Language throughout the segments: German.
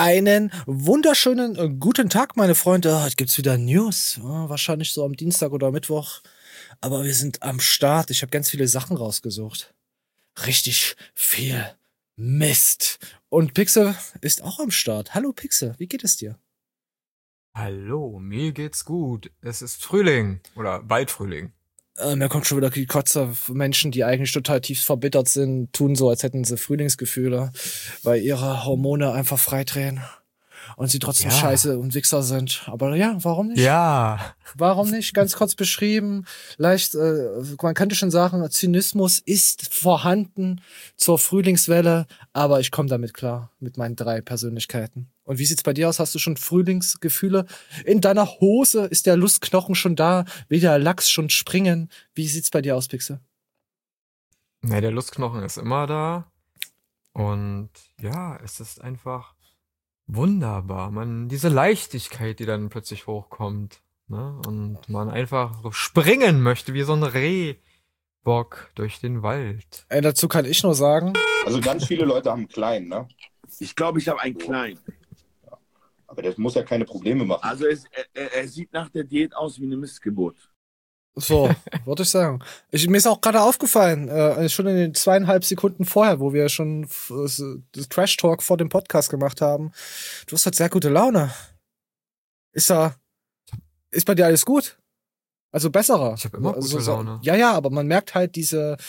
Einen wunderschönen guten Tag, meine Freunde. Heute gibt's wieder News. Wahrscheinlich so am Dienstag oder Mittwoch. Aber wir sind am Start. Ich habe ganz viele Sachen rausgesucht. Richtig viel Mist. Und Pixel ist auch am Start. Hallo Pixel, wie geht es dir? Hallo, mir geht's gut. Es ist Frühling oder bald Frühling. Mir kommt schon wieder die Kotze. Menschen, die eigentlich total tief verbittert sind, tun so, als hätten sie Frühlingsgefühle, weil ihre Hormone einfach freidrehen und sie trotzdem Ja, scheiße und Wichser sind. Aber ja, warum nicht? ja. Warum nicht? Ganz kurz beschrieben. Leicht, man könnte schon sagen, Zynismus ist vorhanden zur Frühlingswelle, aber ich komme damit klar, mit meinen 3 Persönlichkeiten. Und wie sieht's bei dir aus? Hast du schon Frühlingsgefühle? In deiner Hose ist der Lustknochen schon da, will der Lachs schon springen. Wie sieht's bei dir aus, Pixel? Ne, der Lustknochen ist immer da. Und ja, es ist einfach wunderbar. Diese Leichtigkeit, die dann plötzlich hochkommt, ne? Und man einfach so springen möchte, wie so ein Rehbock durch den Wald. Dazu kann ich nur sagen, Also ganz viele Leute haben einen kleinen, ne? Ich glaube, ich habe einen kleinen. Aber das muss ja keine Probleme machen. Also er sieht nach der Diät aus wie eine Missgeburt. so, würde ich sagen. Mir ist auch gerade aufgefallen, schon in den 2,5 Sekunden vorher, wo wir schon das Trash-Talk vor dem Podcast gemacht haben. Du hast halt sehr gute Laune. Ist bei dir alles gut? Also besserer. Ich habe immer Also gute Laune. ja, aber man merkt halt diese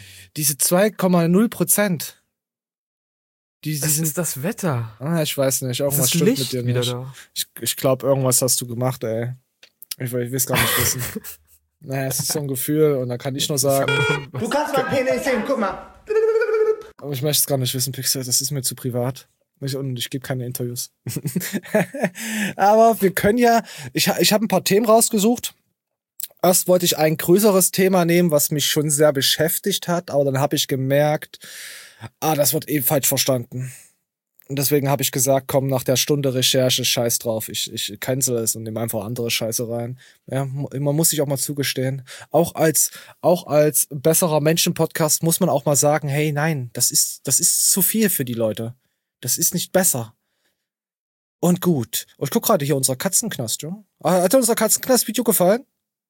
2,0%. Die Es sind, ist das Wetter. ich weiß nicht, Es irgendwas ist stimmt mit Licht dir wieder nicht. da. Ich glaube, irgendwas hast du gemacht, ey. Ich will es gar nicht wissen. Naja, es ist so ein Gefühl und da kann ich nur sagen, Du kannst mein Penis sehen, guck mal. aber ich möchte es gar nicht wissen, Pixel, das ist mir zu privat. Und ich gebe keine Interviews. Aber wir können ja, ich habe ein paar Themen rausgesucht. Erst wollte ich ein größeres Thema nehmen, was mich schon sehr beschäftigt hat, aber dann habe ich gemerkt, das wird falsch verstanden. Und deswegen habe ich gesagt, komm, nach der Stunde Recherche, scheiß drauf, ich cancel es und nehme einfach andere Scheiße rein. Ja, man muss sich auch mal zugestehen. Auch als besserer Menschen-Podcast muss man auch mal sagen, hey, nein, das ist zu viel für die Leute. Das ist nicht besser. Und gut. Und ich guck gerade hier unser Katzenknast, ja? Hat dir unser Katzenknast-Video gefallen?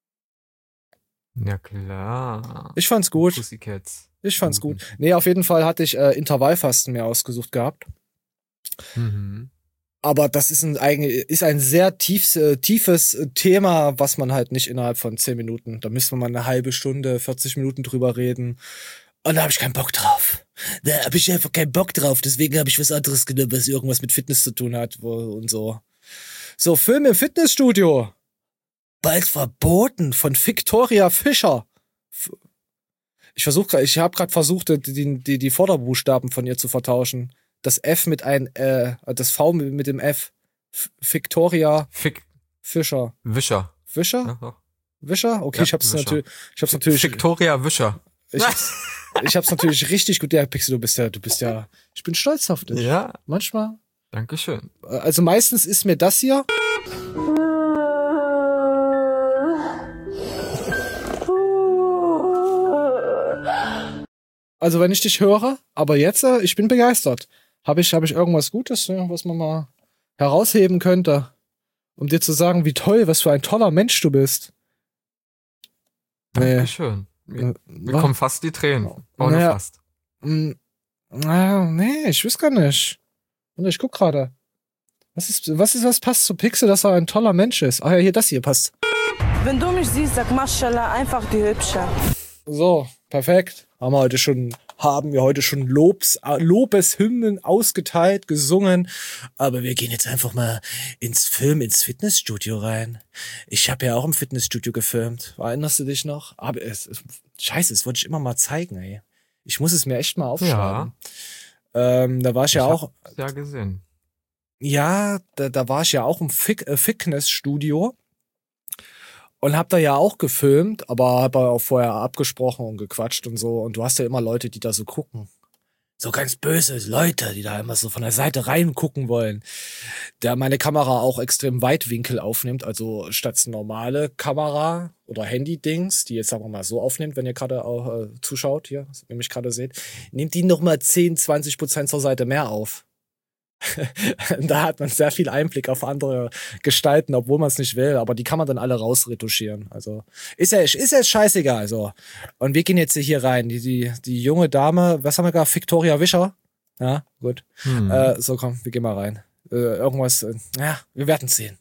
Ja klar. Ich fand's gut. Pussycats. Ich fand's gut. Nee, auf jeden Fall hatte ich Intervallfasten mir ausgesucht gehabt. Mhm. Aber das ist ein sehr tiefes Thema, was man halt nicht innerhalb von 10 Minuten, da müsste man mal eine halbe Stunde, 40 Minuten drüber reden. Und da habe ich keinen Bock drauf. Da habe ich einfach keinen Bock drauf. Deswegen habe ich was anderes genommen, was irgendwas mit Fitness zu tun hat und so. So, Film im Fitnessstudio. Bald verboten von Victoria Fischer. Ich habe gerade versucht, die Vorderbuchstaben von ihr zu vertauschen. Das F mit das V mit dem F. Victoria Fischer. Wischer. Wischer? Ja, doch. Wischer? Okay, Ja, ich hab's Wischer. natürlich. Victoria Wischer. Ich hab's natürlich richtig gut. Ja, Pixel, du bist ja. Ich bin stolz auf dich. Ja, Manchmal. Dankeschön. Also meistens ist mir das hier. Also wenn ich dich höre, aber jetzt, ich bin begeistert. Hab ich irgendwas Gutes, was man mal herausheben könnte, um dir zu sagen, wie toll, was für ein toller Mensch du bist? Dankeschön. Mir kommen fast die Tränen. Aber nur fast. Nee, ich weiß gar nicht. Und ich guck gerade. Was passt zu Pixel, dass er ein toller Mensch ist? Ah ja, das hier passt. Wenn du mich siehst, sag Maschallah, einfach die Hübsche. So, perfekt. Haben wir heute schon Lobeshymnen ausgeteilt, gesungen. Aber wir gehen jetzt einfach mal ins Fitnessstudio rein. Ich habe ja auch im Fitnessstudio gefilmt. Erinnerst du dich noch? Aber scheiße, das wollte ich immer mal zeigen, ey. Ich muss es mir echt mal aufschreiben. Ja. Da war ich ja auch. Ja, gesehen. Ja, da war ich ja auch im Fitnessstudio. Und hab da ja auch gefilmt, aber hab auch vorher abgesprochen und gequatscht und so. Und du hast ja immer Leute, die da so gucken. So ganz böse Leute, die da immer so von der Seite reingucken wollen. Der meine Kamera auch extrem Weitwinkel aufnimmt. Also statt normale Kamera oder Handy-Dings, die jetzt sagen wir mal so aufnimmt, wenn ihr gerade auch zuschaut, hier, wenn ihr mich gerade seht, nehmt die nochmal 10-20% zur Seite mehr auf. Da hat man sehr viel Einblick auf andere Gestalten, obwohl man es nicht will, aber die kann man dann alle rausretuschieren. Also ist ja scheißegal. So. Und wir gehen jetzt hier rein. Die junge Dame, was haben wir gerade? Victoria Wischer? Ja, gut. So, komm, wir gehen mal rein. Irgendwas, wir werden sehen.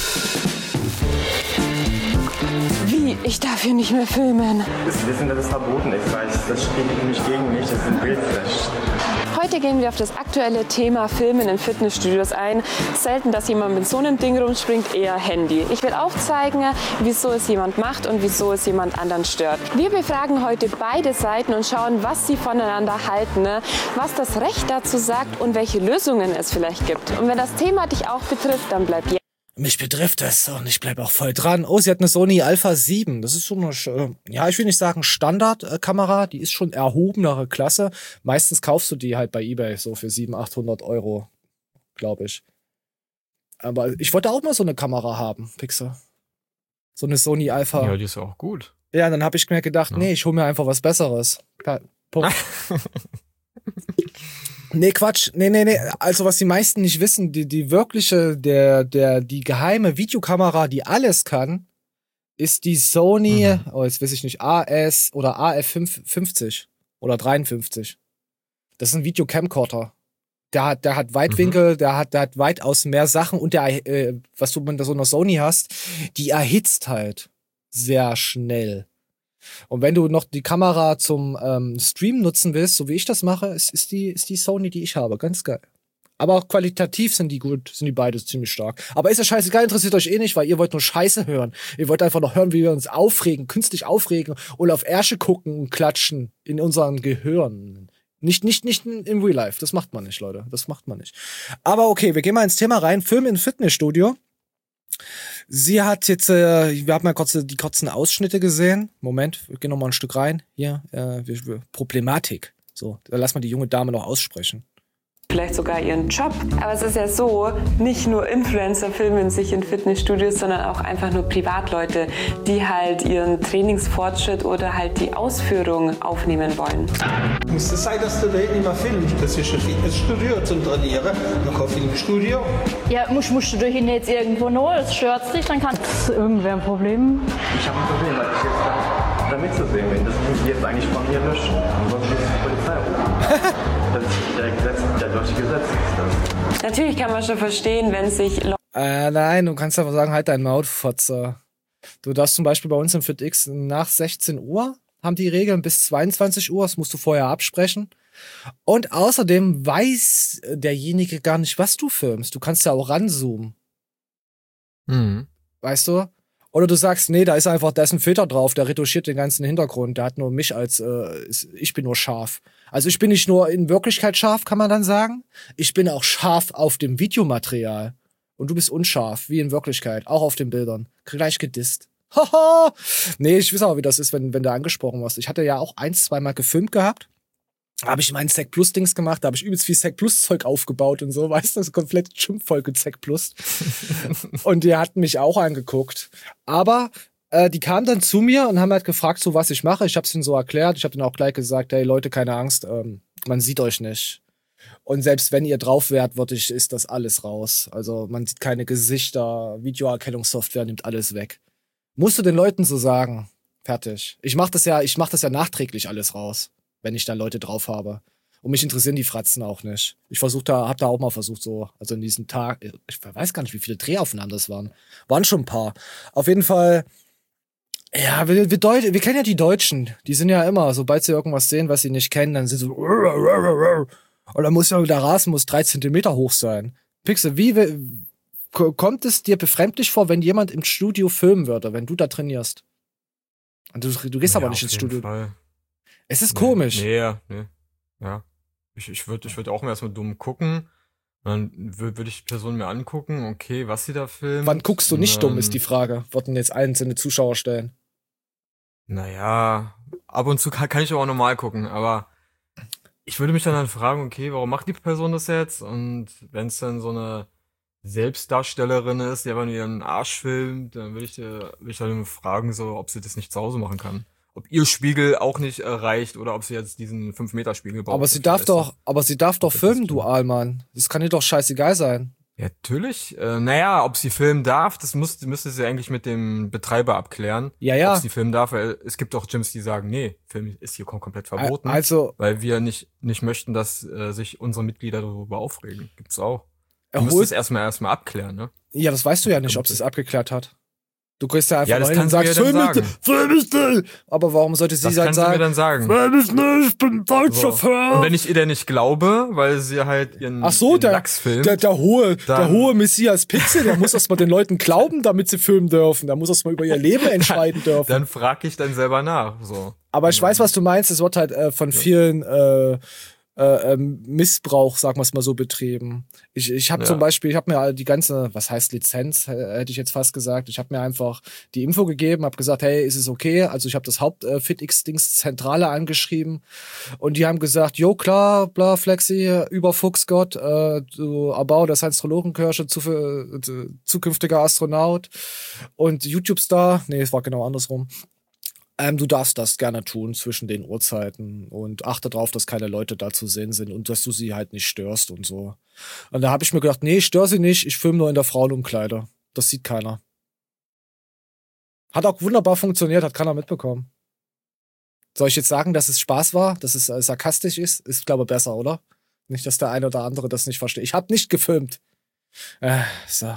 Wie? Ich darf hier nicht mehr filmen. Das ist verboten. Ich weiß, das steht nämlich gegen mich. Das ist ein Bildflash. Heute gehen wir auf das aktuelle Thema Filmen in Fitnessstudios ein. Selten, dass jemand mit so einem Ding rumspringt, eher Handy. Ich will aufzeigen, wieso es jemand macht und wieso es jemand anderen stört. Wir befragen heute beide Seiten und schauen, was sie voneinander halten, was das Recht dazu sagt und welche Lösungen es vielleicht gibt. Und wenn das Thema dich auch betrifft, dann bleib jetzt. Mich betrifft es und ich bleib auch voll dran. Oh, sie hat eine Sony Alpha 7. Das ist so eine, ich will nicht sagen Standardkamera, die ist schon erhobenere Klasse. Meistens kaufst du die halt bei eBay so für 700-800 Euro, glaube ich. Aber ich wollte auch mal so eine Kamera haben, Pixel. So eine Sony Alpha. Ja, die ist auch gut. Ja, dann habe ich mir gedacht, nee, ich hole mir einfach was Besseres. Punkt. Nee, Quatsch. Nee. Also, was die meisten nicht wissen, die wirkliche, die geheime Videokamera, die alles kann, ist die Sony, jetzt weiß ich nicht, AS oder AF50 oder 53. Das ist ein Videocamcorder. Der hat Weitwinkel, der hat weitaus mehr Sachen und was du mit so einer Sony hast, die erhitzt halt sehr schnell. Und wenn du noch die Kamera zum Stream nutzen willst, so wie ich das mache, ist die Sony, die ich habe. Ganz geil. Aber auch qualitativ sind die gut, sind die beide ziemlich stark. Aber ist ja scheißegal, interessiert euch eh nicht, weil ihr wollt nur Scheiße hören. Ihr wollt einfach noch hören, wie wir uns aufregen, künstlich aufregen und auf Ärsche gucken und klatschen in unseren Gehirn. Nicht in Real Life. Das macht man nicht, Leute. Das macht man nicht. Aber okay, wir gehen mal ins Thema rein. Film im Fitnessstudio. Sie hat jetzt, wir haben ja die kurzen Ausschnitte gesehen. Moment, wir gehen noch mal ein Stück rein. Hier, Problematik. So, da lass mal die junge Dame noch aussprechen. Vielleicht sogar ihren Job. Aber es ist ja so, nicht nur Influencer filmen sich in Fitnessstudios, sondern auch einfach nur Privatleute, die halt ihren Trainingsfortschritt oder halt die Ausführung aufnehmen wollen. Muss es sein, dass du da nicht mehr filmst? Das ist ein Fitnessstudio zum Trainieren. Man kann Filmstudio. Ja, musst du hin jetzt irgendwo noch, es stört dich, dann kann... Ist irgendwer ein Problem? Ich habe ein Problem, weil ich jetzt da mitzusehen bin. Das muss ich jetzt eigentlich von mir löschen. Ansonsten ist die Polizei rufen. Das ist der deutsche Gesetz ist das. Natürlich kann man schon verstehen, wenn sich Nein, du kannst einfach sagen, halt dein Maul, Fotze. Du darfst zum Beispiel bei uns im FitX nach 16 Uhr, haben die Regeln bis 22 Uhr, das musst du vorher absprechen. Und außerdem weiß derjenige gar nicht, was du filmst. Du kannst ja auch ranzoomen. Weißt du? Oder du sagst, nee, da ist ein Filter drauf, der retuschiert den ganzen Hintergrund. Der hat nur mich ich bin nur scharf. Also ich bin nicht nur in Wirklichkeit scharf, kann man dann sagen. Ich bin auch scharf auf dem Videomaterial. Und du bist unscharf, wie in Wirklichkeit. Auch auf den Bildern. Gleich gedisst. Haha! Nee, ich weiß aber, wie das ist, wenn du angesprochen wirst. Ich hatte ja auch 1-2 Mal gefilmt gehabt. Habe ich meinen Zack Plus Dings gemacht, da habe ich übelst viel Zack Plus Zeug aufgebaut und so, weißt du, das ist komplett Schimpffolge Zack Plus. Und die hatten mich auch angeguckt. Aber die kamen dann zu mir und haben halt gefragt, so was ich mache. Ich habe es ihnen so erklärt. Ich habe denen auch gleich gesagt, hey Leute, keine Angst, man sieht euch nicht. Und selbst wenn ihr drauf wärt, ist das alles raus. Also man sieht keine Gesichter, Videoerkennungssoftware nimmt alles weg. Musst du den Leuten so sagen. Fertig. Ich mach das ja nachträglich alles raus, wenn ich da Leute drauf habe. Und mich interessieren die Fratzen auch nicht. Hab da auch mal versucht, so, also in diesem Tag, ich weiß gar nicht, wie viele Drehaufnahmen das waren. Waren schon ein paar. Auf jeden Fall, ja, wir kennen ja die Deutschen. Die sind ja immer, sobald sie irgendwas sehen, was sie nicht kennen, dann sind so, und dann muss ja der Rasen 3 Zentimeter hoch sein. Pixel, kommt es dir befremdlich vor, wenn jemand im Studio filmen würde, wenn du da trainierst? Und du gehst aber nicht ins Studio. Fall. Es ist komisch. Nee. Ja. Ich würd auch erstmal dumm gucken. Dann würde ich die Person mir angucken, okay, was sie da filmen. Wann guckst du nicht dumm, ist die Frage. Wollten jetzt einzelne Zuschauer stellen. Naja, ab und zu kann ich auch normal gucken, aber ich würde mich dann fragen, okay, warum macht die Person das jetzt? Und wenn es dann so eine Selbstdarstellerin ist, die einfach nur ihren Arsch filmt, dann will ich dann fragen, so, ob sie das nicht zu Hause machen kann. ob ihr Spiegel auch nicht reicht oder ob sie jetzt diesen 5-Meter-Spiegel braucht. Aber sie darf doch filmen, du Allmann. Das kann dir doch scheißegal sein. Ja, natürlich. Naja, ob sie filmen darf, das müsste sie eigentlich mit dem Betreiber abklären. Ja. Ob sie filmen darf, weil es gibt auch Gyms, die sagen, nee, Film ist hier komplett verboten. Also, weil wir nicht möchten, dass sich unsere Mitglieder darüber aufregen. Gibt's auch. Du musst es erstmal abklären, ne? Ja, das weißt du ja nicht, ob sie es abgeklärt hat. Du gehst ja einfach das rein und sagst, Film ist nicht. Aber warum sollte sie dann sagen? Mir dann sagen. Film ist nicht, ich bin deutscher Fan. Und wenn ich ihr denn nicht glaube, weil sie halt ihren Lachs filmt. Der hohe Messias Pixel, der muss erstmal den Leuten glauben, damit sie filmen dürfen. Der muss erstmal über ihr Leben entscheiden dürfen. Dann frag ich dann selber nach, so. Aber ich weiß, was du meinst. Es wird halt von vielen Missbrauch, sagen wir es mal so, betrieben. Ich habe zum Beispiel, ich habe mir die ganze, was heißt Lizenz, hätte ich jetzt fast gesagt, ich habe mir einfach die Info gegeben, habe gesagt, hey, ist es okay? Also ich habe das FitX-Dings-Zentrale angeschrieben und die haben gesagt, jo klar, bla, Flexi, über Fuchsgott, du Erbauer der Science-Trologenkirche, zukünftiger Astronaut und YouTube-Star, nee, es war genau andersrum. Du darfst das gerne tun zwischen den Uhrzeiten und achte darauf, dass keine Leute da zu sehen sind und dass du sie halt nicht störst und so. Und da habe ich mir gedacht, nee, ich störe sie nicht, ich filme nur in der Frauenumkleide. Das sieht keiner. Hat auch wunderbar funktioniert, hat keiner mitbekommen. Soll ich jetzt sagen, dass es Spaß war, dass es sarkastisch ist? Ist, glaube ich, besser, oder? Nicht, dass der eine oder andere das nicht versteht. Ich habe nicht gefilmt. So.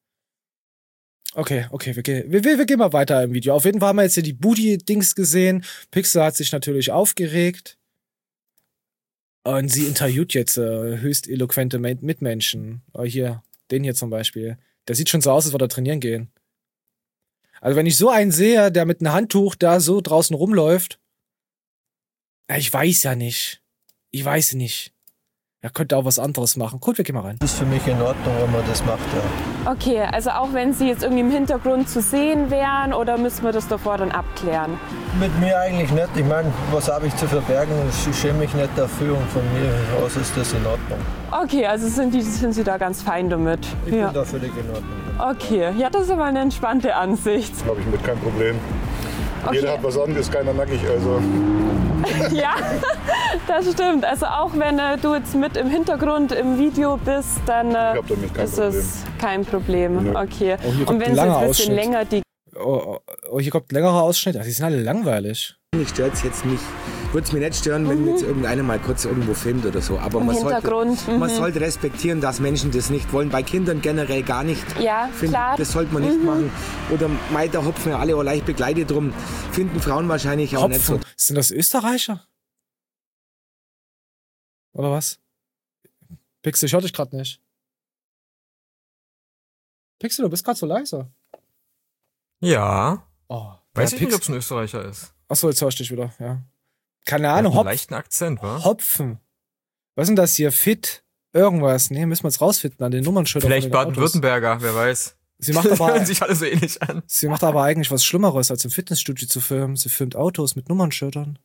Okay, wir gehen mal weiter im Video. Auf jeden Fall haben wir jetzt hier die Booty-Dings gesehen. Pixel hat sich natürlich aufgeregt. Und sie interviewt jetzt höchst eloquente Mitmenschen. Hier, den hier zum Beispiel. Der sieht schon so aus, als würde er trainieren gehen. Also wenn ich so einen sehe, der mit einem Handtuch da so draußen rumläuft, ich weiß ja nicht. Er könnte auch was anderes machen. Gut, wir gehen mal rein. Das ist für mich in Ordnung, wenn man das macht, ja. Okay, also auch wenn Sie jetzt irgendwie im Hintergrund zu sehen wären oder müssen wir das davor dann abklären? Mit mir eigentlich nicht. Ich meine, was habe ich zu verbergen? Ich schäme mich nicht dafür und von mir aus ist das in Ordnung. Okay, also sind Sie da ganz fein damit? Ich bin da völlig in Ordnung. Okay, ja, das ist aber eine entspannte Ansicht. Habe ich mit kein Problem. Okay. Jeder hat was anderes, keiner nackig, also. Ja, das stimmt. Also auch wenn du jetzt mit im Hintergrund im Video bist, dann ist es kein Problem. Ja. Okay. Oh, und wenn es jetzt ein bisschen länger die... Oh, hier kommt ein längerer Ausschnitt. Die sind alle langweilig. Mich stört es jetzt nicht. Würde es mir nicht stören, wenn jetzt irgendeiner mal kurz irgendwo filmt oder so. Aber man sollte respektieren, dass Menschen das nicht wollen. Bei Kindern generell gar nicht. Ja, klar. Das sollte man nicht machen. Oder da hopfen ja alle auch leicht begleitet drum. Finden Frauen wahrscheinlich auch nicht so. Sind das Österreicher? Oder was? Pixel, ich höre dich gerade nicht. Pixel, du bist gerade so leise. Ja. Oh, weiß ich nicht, ob es ein Österreicher ist. Achso, jetzt hörst du dich wieder, ja. Keine Ahnung, einen leichten Akzent, wa? Hopfen. Was ist denn das hier? Fit? Irgendwas? Nee, müssen wir jetzt rausfinden an den Nummernschildern. Vielleicht Baden-Württemberger, wer weiß. Sie macht aber, hören sich alle so ähnlich an. Sie macht aber eigentlich was Schlimmeres, als im Fitnessstudio zu filmen. Sie filmt Autos mit Nummernschildern.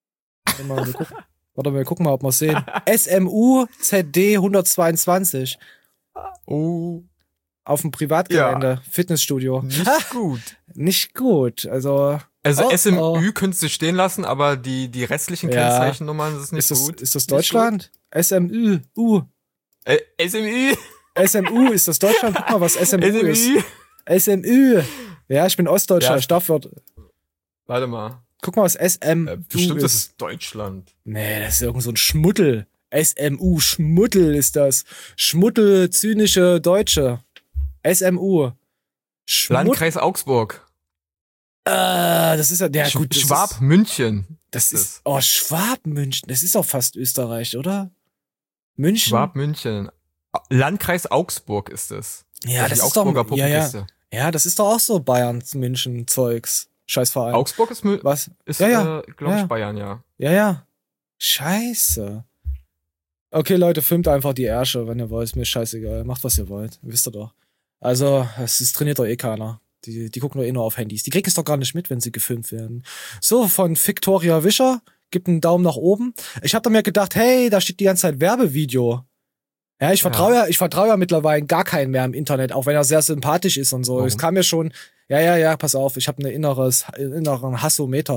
Wir gucken mal, ob wir es sehen. SMU ZD 122. Oh. Auf dem Privatgelände, Fitnessstudio. Nicht gut. Nicht gut, also SMU könntest du stehen lassen, aber die restlichen Kennzeichennummern, das ist nicht gut. Ist das Deutschland? SMU. SMU. SMU, ist das Deutschland? Guck mal, was SMU ist. SMU. Ja, ich bin Ostdeutscher, ich darf dort. Warte mal. Guck mal, was SMU bestimmt, das ist Deutschland. Nee, das ist irgend so ein Schmuddel. SMU, Schmuddel ist das. Schmuddel, zynische Deutsche. SMU. Landkreis Augsburg. Das ist ja der gut. Schwab-München. Das ist Schwab-München. Das ist auch fast Österreich, oder? München. Schwab-München. Landkreis Augsburg ist es. Ja, das ist Augsburger doch ja, das ist doch auch so Bayern München Zeugs. Scheißverein. Augsburg ist was? Ist glaube ich Bayern, ja. Ja. Scheiße. Okay, Leute, filmt einfach die Ärsche, wenn ihr wollt. Ist mir scheißegal. Macht, was ihr wollt. Wisst ihr doch. Also, es trainiert doch eh keiner. Die gucken doch eh nur auf Handys. Die kriegen es doch gar nicht mit, wenn sie gefilmt werden. So, von Victoria Wischer. Gibt einen Daumen nach oben. Ich hab da mir gedacht, hey, da steht die ganze Zeit Werbevideo. Ja, ich vertraue ja mittlerweile gar keinen mehr im Internet, auch wenn er sehr sympathisch ist und so. Es kam mir schon, ja, pass auf, ich habe einen inneren Hassometer.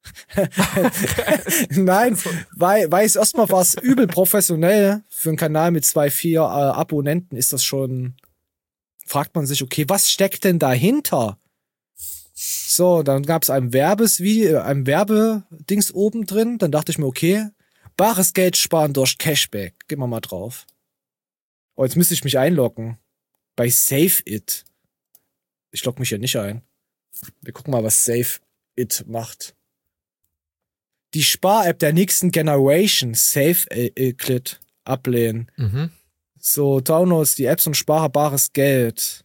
Nein, weil es erstmal war es übel professionell. Für einen Kanal mit 2,4 Abonnenten ist das schon, fragt man sich, okay, was steckt denn dahinter? So, dann gab es ein Werbedings oben drin. Dann dachte ich mir, okay, bares Geld sparen durch Cashback. Gehen wir mal drauf. Oh, jetzt müsste ich mich einloggen. Bei Save It. Ich logge mich hier nicht ein. Wir gucken mal, was Save It macht. Die Spar-App der nächsten Generation, Save It, ablehnen. Mhm. So, Downloads die Apps und spare bares Geld.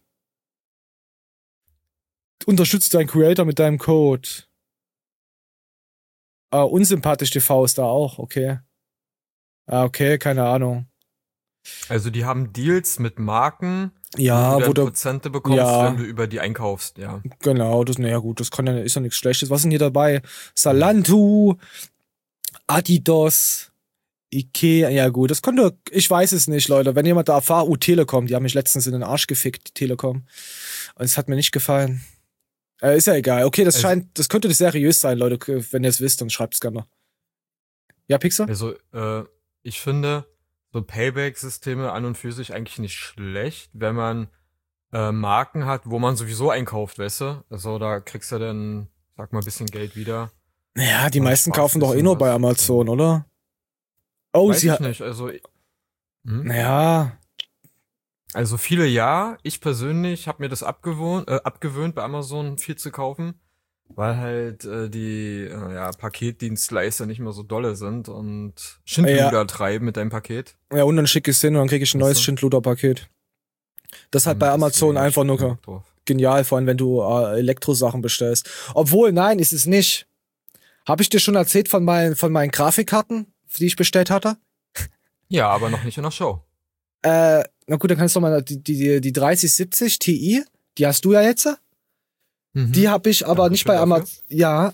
Unterstützt deinen Creator mit deinem Code. Unsympathisch TV ist da auch, okay. Okay, keine Ahnung. Also die haben Deals mit Marken, ja, wo du Prozente bekommst, wenn du über die einkaufst, ja. Genau, das naja gut, das ist ja nichts Schlechtes. Was ist denn hier dabei? Zalando, Adidas, Ikea, ja gut, das könnte, ich weiß es nicht, Leute. Wenn jemand da erfahrt, Telekom, die haben mich letztens in den Arsch gefickt, die Telekom. Und es hat mir nicht gefallen. Ist ja egal. Okay, das könnte seriös sein, Leute. Wenn ihr es wisst, dann schreibt es gerne. Ja, Pixar? Also, ich finde so Payback-Systeme an und für sich eigentlich nicht schlecht, wenn man Marken hat, wo man sowieso einkauft, weißt du? Also da kriegst du dann, sag mal, ein bisschen Geld wieder. Naja, die meisten kaufen doch eh nur bei Amazon, oder? Oh, weiß ich nicht, also naja. Also viele ja. Ich persönlich habe mir das abgewöhnt, bei Amazon viel zu kaufen, weil halt die Paketdienstleister nicht mehr so dolle sind und Schindluder treiben mit deinem Paket. Ja, und dann schicke ich es hin und dann kriege ich ein neues Schindluder-Paket. Das ist halt bei Amazon einfach nur genial, vor allem wenn du Elektrosachen bestellst. Obwohl, nein, ist es nicht. Habe ich dir schon erzählt von meinen Grafikkarten, die ich bestellt hatte? Ja, aber noch nicht in der Show. Na gut, dann kannst du mal die 3070 Ti, die hast du ja jetzt. Mhm. Die habe ich aber nicht bei Amazon. Ja,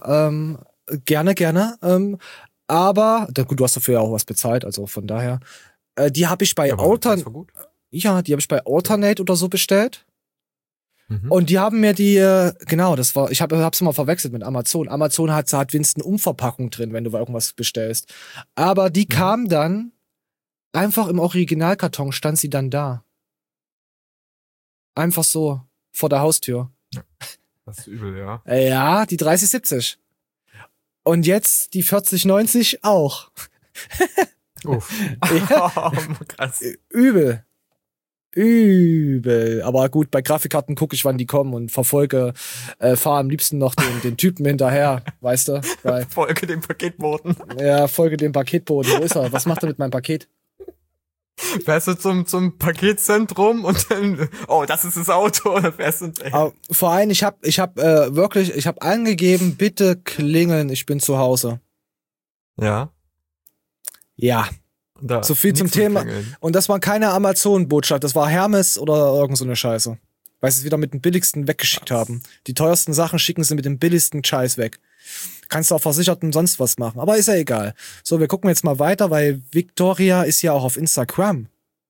gerne. Aber gut, du hast dafür ja auch was bezahlt, also von daher. Die habe ich bei Alternate. Ja, die habe ich bei Alternate oder so bestellt. Mhm. Und die haben mir ich hab's immer verwechselt mit Amazon. Amazon hat wenigstens eine Umverpackung drin, wenn du irgendwas bestellst. Aber die kam dann einfach im Originalkarton, stand sie dann da. Einfach so, vor der Haustür. Ja, das ist übel, ja. Ja, die 3070. Und jetzt die 4090 auch. Uff. Ja. Krass. Übel. Aber gut, bei Grafikkarten gucke ich, wann die kommen und fahre am liebsten noch den Typen hinterher, weißt du? Folge dem Paketboten. Ja, folge dem Paketboten. Wo ist er? Was macht er mit meinem Paket? Fährst du zum Paketzentrum und dann, oh, das ist das Auto, und dann fährst du vor allem, ich hab angegeben, bitte klingeln, ich bin zu Hause. Ja. Ja. So viel zum Thema. Und das war keine Amazon-Botschaft, das war Hermes oder irgend so eine Scheiße. Weil sie es wieder mit dem billigsten weggeschickt haben. Die teuersten Sachen schicken sie mit dem billigsten Scheiß weg. Kannst du auch Versicherten sonst was machen. Aber ist ja egal. So, wir gucken jetzt mal weiter, weil Victoria ist ja auch auf Instagram.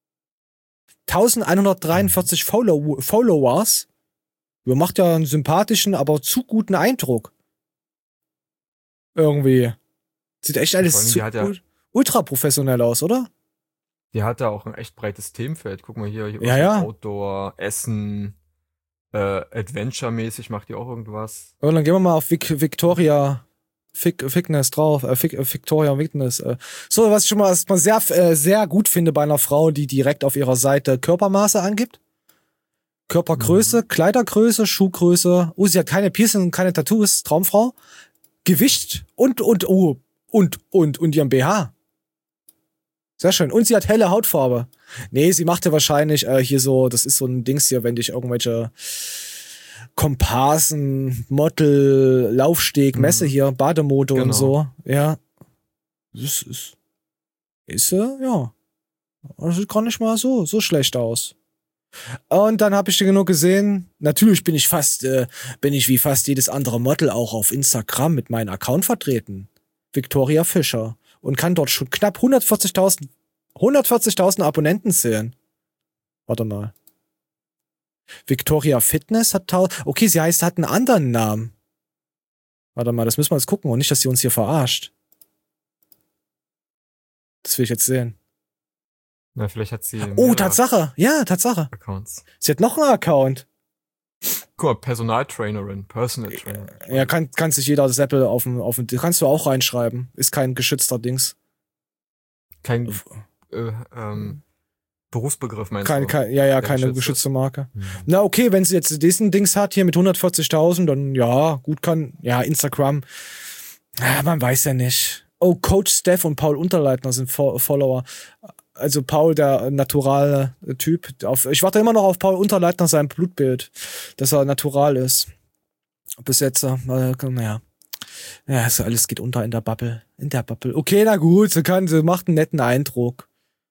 1143 Followers. Macht ja einen sympathischen, aber zu guten Eindruck. Irgendwie. Sieht echt alles ultra professionell aus, oder? Die hat da auch ein echt breites Themenfeld. Guck mal hier ja. Outdoor, Essen, Adventure-mäßig macht die auch irgendwas. Und dann gehen wir mal auf Victoria Fitness drauf, Victoria Fitness. So, was ich schon mal sehr gut finde bei einer Frau, die direkt auf ihrer Seite Körpermaße angibt. Körpergröße, Kleidergröße, Schuhgröße. Sie hat keine Piercing, keine Tattoos, Traumfrau. Gewicht und ihren BH. Sehr schön. Und sie hat helle Hautfarbe. Nee, sie machte wahrscheinlich hier so, das ist so ein Dings hier, wenn dich irgendwelche Komparsen, Model, Laufsteg, Messe hier, Bademode und so. Ja. Das ja. Das sieht gar nicht mal so schlecht aus. Und dann habe ich genug gesehen, natürlich bin ich wie fast jedes andere Model auch auf Instagram mit meinem Account vertreten. Victoria Fischer. Und kann dort schon knapp 140.000 Abonnenten zählen. Warte mal. Victoria Fitness hat okay, sie hat einen anderen Namen. Warte mal, das müssen wir jetzt gucken und nicht, dass sie uns hier verarscht. Das will ich jetzt sehen. Na, vielleicht hat sie. Oh, Tatsache. Ja, Tatsache. Accounts. Sie hat noch einen Account. Guck mal, Personal Trainer. Ja, kann sich jeder Seppel auf dem, kannst du auch reinschreiben. Ist kein geschützter Dings. Kein Berufsbegriff meinst du? Keine geschützte Marke. Na okay, wenn sie jetzt diesen Dings hat hier mit 140.000, dann ja, gut kann, ja, Instagram, ja, man weiß ja nicht. Oh, Coach Steph und Paul Unterleitner sind Follower. Also Paul, der naturale Typ. Ich warte immer noch auf Paul Unterleitner, sein Blutbild, dass er natural ist. Bis jetzt, naja. Ja, also alles geht unter in der Bubble. Okay, na gut, sie macht einen netten Eindruck.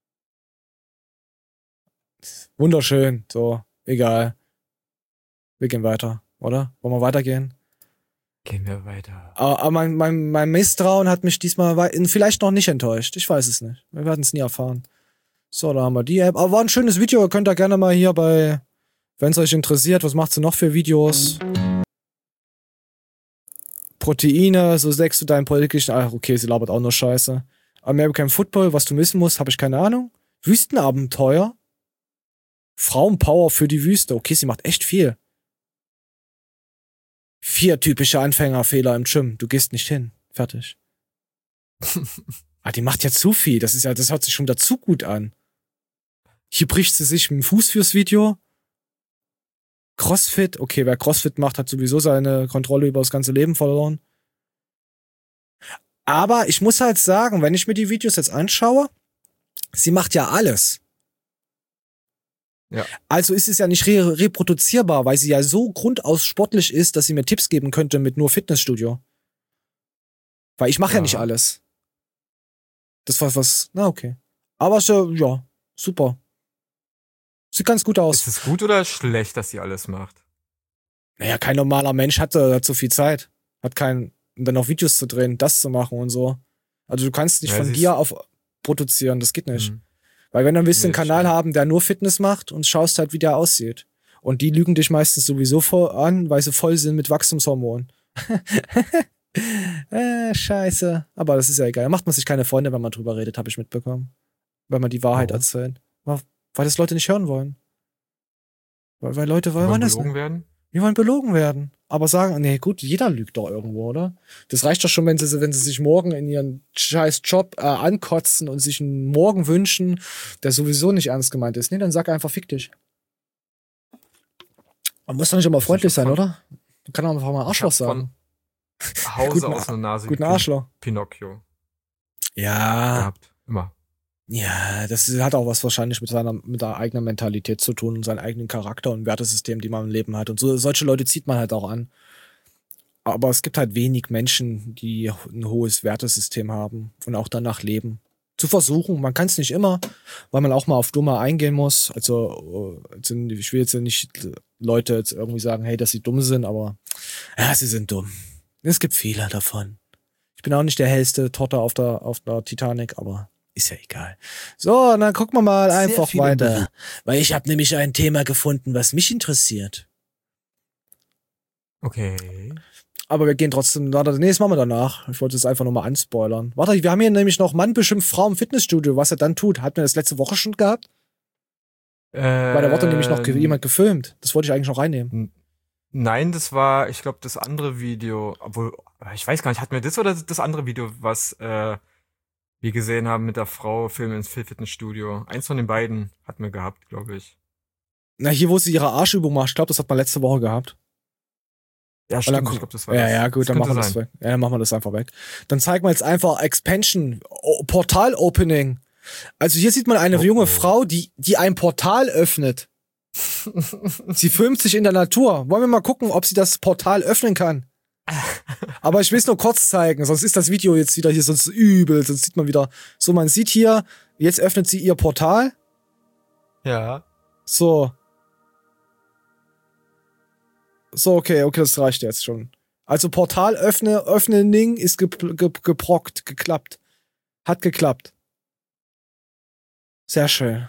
Wunderschön, so, egal. Wir gehen weiter, oder? Wollen wir weitergehen? Gehen wir weiter. Aber mein Misstrauen hat mich diesmal vielleicht noch nicht enttäuscht. Ich weiß es nicht. Wir werden es nie erfahren. So, da haben wir die App. Aber war ein schönes Video. Ihr könnt da gerne mal hier wenn es euch interessiert, was macht sie noch für Videos? Proteine, so sägst du deinen politischen... Ach, okay, sie labert auch nur Scheiße. American Football, was du wissen musst, habe ich keine Ahnung. Wüstenabenteuer. Frauenpower für die Wüste. Okay, sie macht echt viel. 4 typische Anfängerfehler im Gym. Du gehst nicht hin. Fertig. Die macht ja zu viel. Das hört sich schon wieder zu gut an. Hier bricht sie sich mit dem Fuß fürs Video. Crossfit. Okay, wer Crossfit macht, hat sowieso seine Kontrolle über das ganze Leben verloren. Aber ich muss halt sagen, wenn ich mir die Videos jetzt anschaue, sie macht ja alles. Ja. Also ist es ja nicht reproduzierbar, weil sie ja so grundaus sportlich ist, dass sie mir Tipps geben könnte mit nur Fitnessstudio. Weil ich mache ja nicht alles. Das war was, na okay. Aber so, ja, super. Sieht ganz gut aus. Ist es gut oder schlecht, dass sie alles macht? Naja, kein normaler Mensch hat so viel Zeit. Und dann noch Videos zu drehen, das zu machen und so. Also du kannst nicht von dir auf produzieren, das geht nicht. Weil wenn du willst einen Kanal haben, der nur Fitness macht und schaust halt, wie der aussieht. Und die lügen dich meistens sowieso voll an, weil sie voll sind mit Wachstumshormonen. Scheiße. Aber das ist ja egal. Da macht man sich keine Freunde, wenn man drüber redet, habe ich mitbekommen. Wenn man die Wahrheit erzählt. Weil das Leute nicht hören wollen. Weil Leute wollen das nicht. Die wollen belogen werden. Aber sagen, nee, gut, jeder lügt doch irgendwo, oder? Das reicht doch schon, wenn sie sich morgen in ihren scheiß Job ankotzen und sich einen Morgen wünschen, der sowieso nicht ernst gemeint ist. Nee, dann sag einfach, fick dich. Man muss doch nicht immer freundlich sein, oder? Man kann auch einfach mal Arschloch sagen. Hause aus der Nase. Guten Arschloch. Pinocchio. Ja. Gehabt. Immer. Ja, das hat auch was wahrscheinlich mit der eigenen Mentalität zu tun und seinem eigenen Charakter und Wertesystem, die man im Leben hat. Und solche Leute zieht man halt auch an. Aber es gibt halt wenig Menschen, die ein hohes Wertesystem haben und auch danach leben. Zu versuchen, man kann es nicht immer, weil man auch mal auf Dumme eingehen muss. Also ich will jetzt nicht Leute jetzt irgendwie sagen, hey, dass sie dumm sind, aber ja, sie sind dumm. Es gibt viele davon. Ich bin auch nicht der hellste Torte auf der Titanic, aber ist ja egal. So, und dann gucken wir mal einfach weiter. Weil ich habe nämlich ein Thema gefunden, was mich interessiert. Okay. Aber wir gehen trotzdem, nee, das machen wir danach. Ich wollte es einfach nur mal anspoilern. Warte, wir haben hier nämlich noch Mann beschimpft Frau im Fitnessstudio, was er dann tut. Hatten wir das letzte Woche schon gehabt? Weil da wurde nämlich noch jemand gefilmt. Das wollte ich eigentlich noch reinnehmen. Nein, das war, ich glaube, das andere Video, obwohl, ich weiß gar nicht, hatten wir das oder das andere Video, was wir gesehen haben mit der Frau, Film ins Fitnessstudio. Eins von den beiden hatten wir gehabt, glaube ich. Na, hier, wo sie ihre Arschübung macht, ich glaube, das hat man letzte Woche gehabt. Ja, stimmt, ich glaube, das war das. Ja, gut, dann machen wir das weg. Ja, dann machen wir das einfach weg. Dann zeigen wir jetzt einfach Expansion, Portal-Opening. Also hier sieht man eine junge Frau, die ein Portal öffnet. Sie filmt sich in der Natur. Wollen wir mal gucken, ob sie das Portal öffnen kann? Aber ich will es nur kurz zeigen, sonst ist das Video jetzt wieder hier sonst übel. Sonst sieht man wieder, so man sieht hier, jetzt öffnet sie ihr Portal. Ja. So, okay, das reicht jetzt schon. Also Portal öffnen ist geklappt. Hat geklappt. Sehr schön.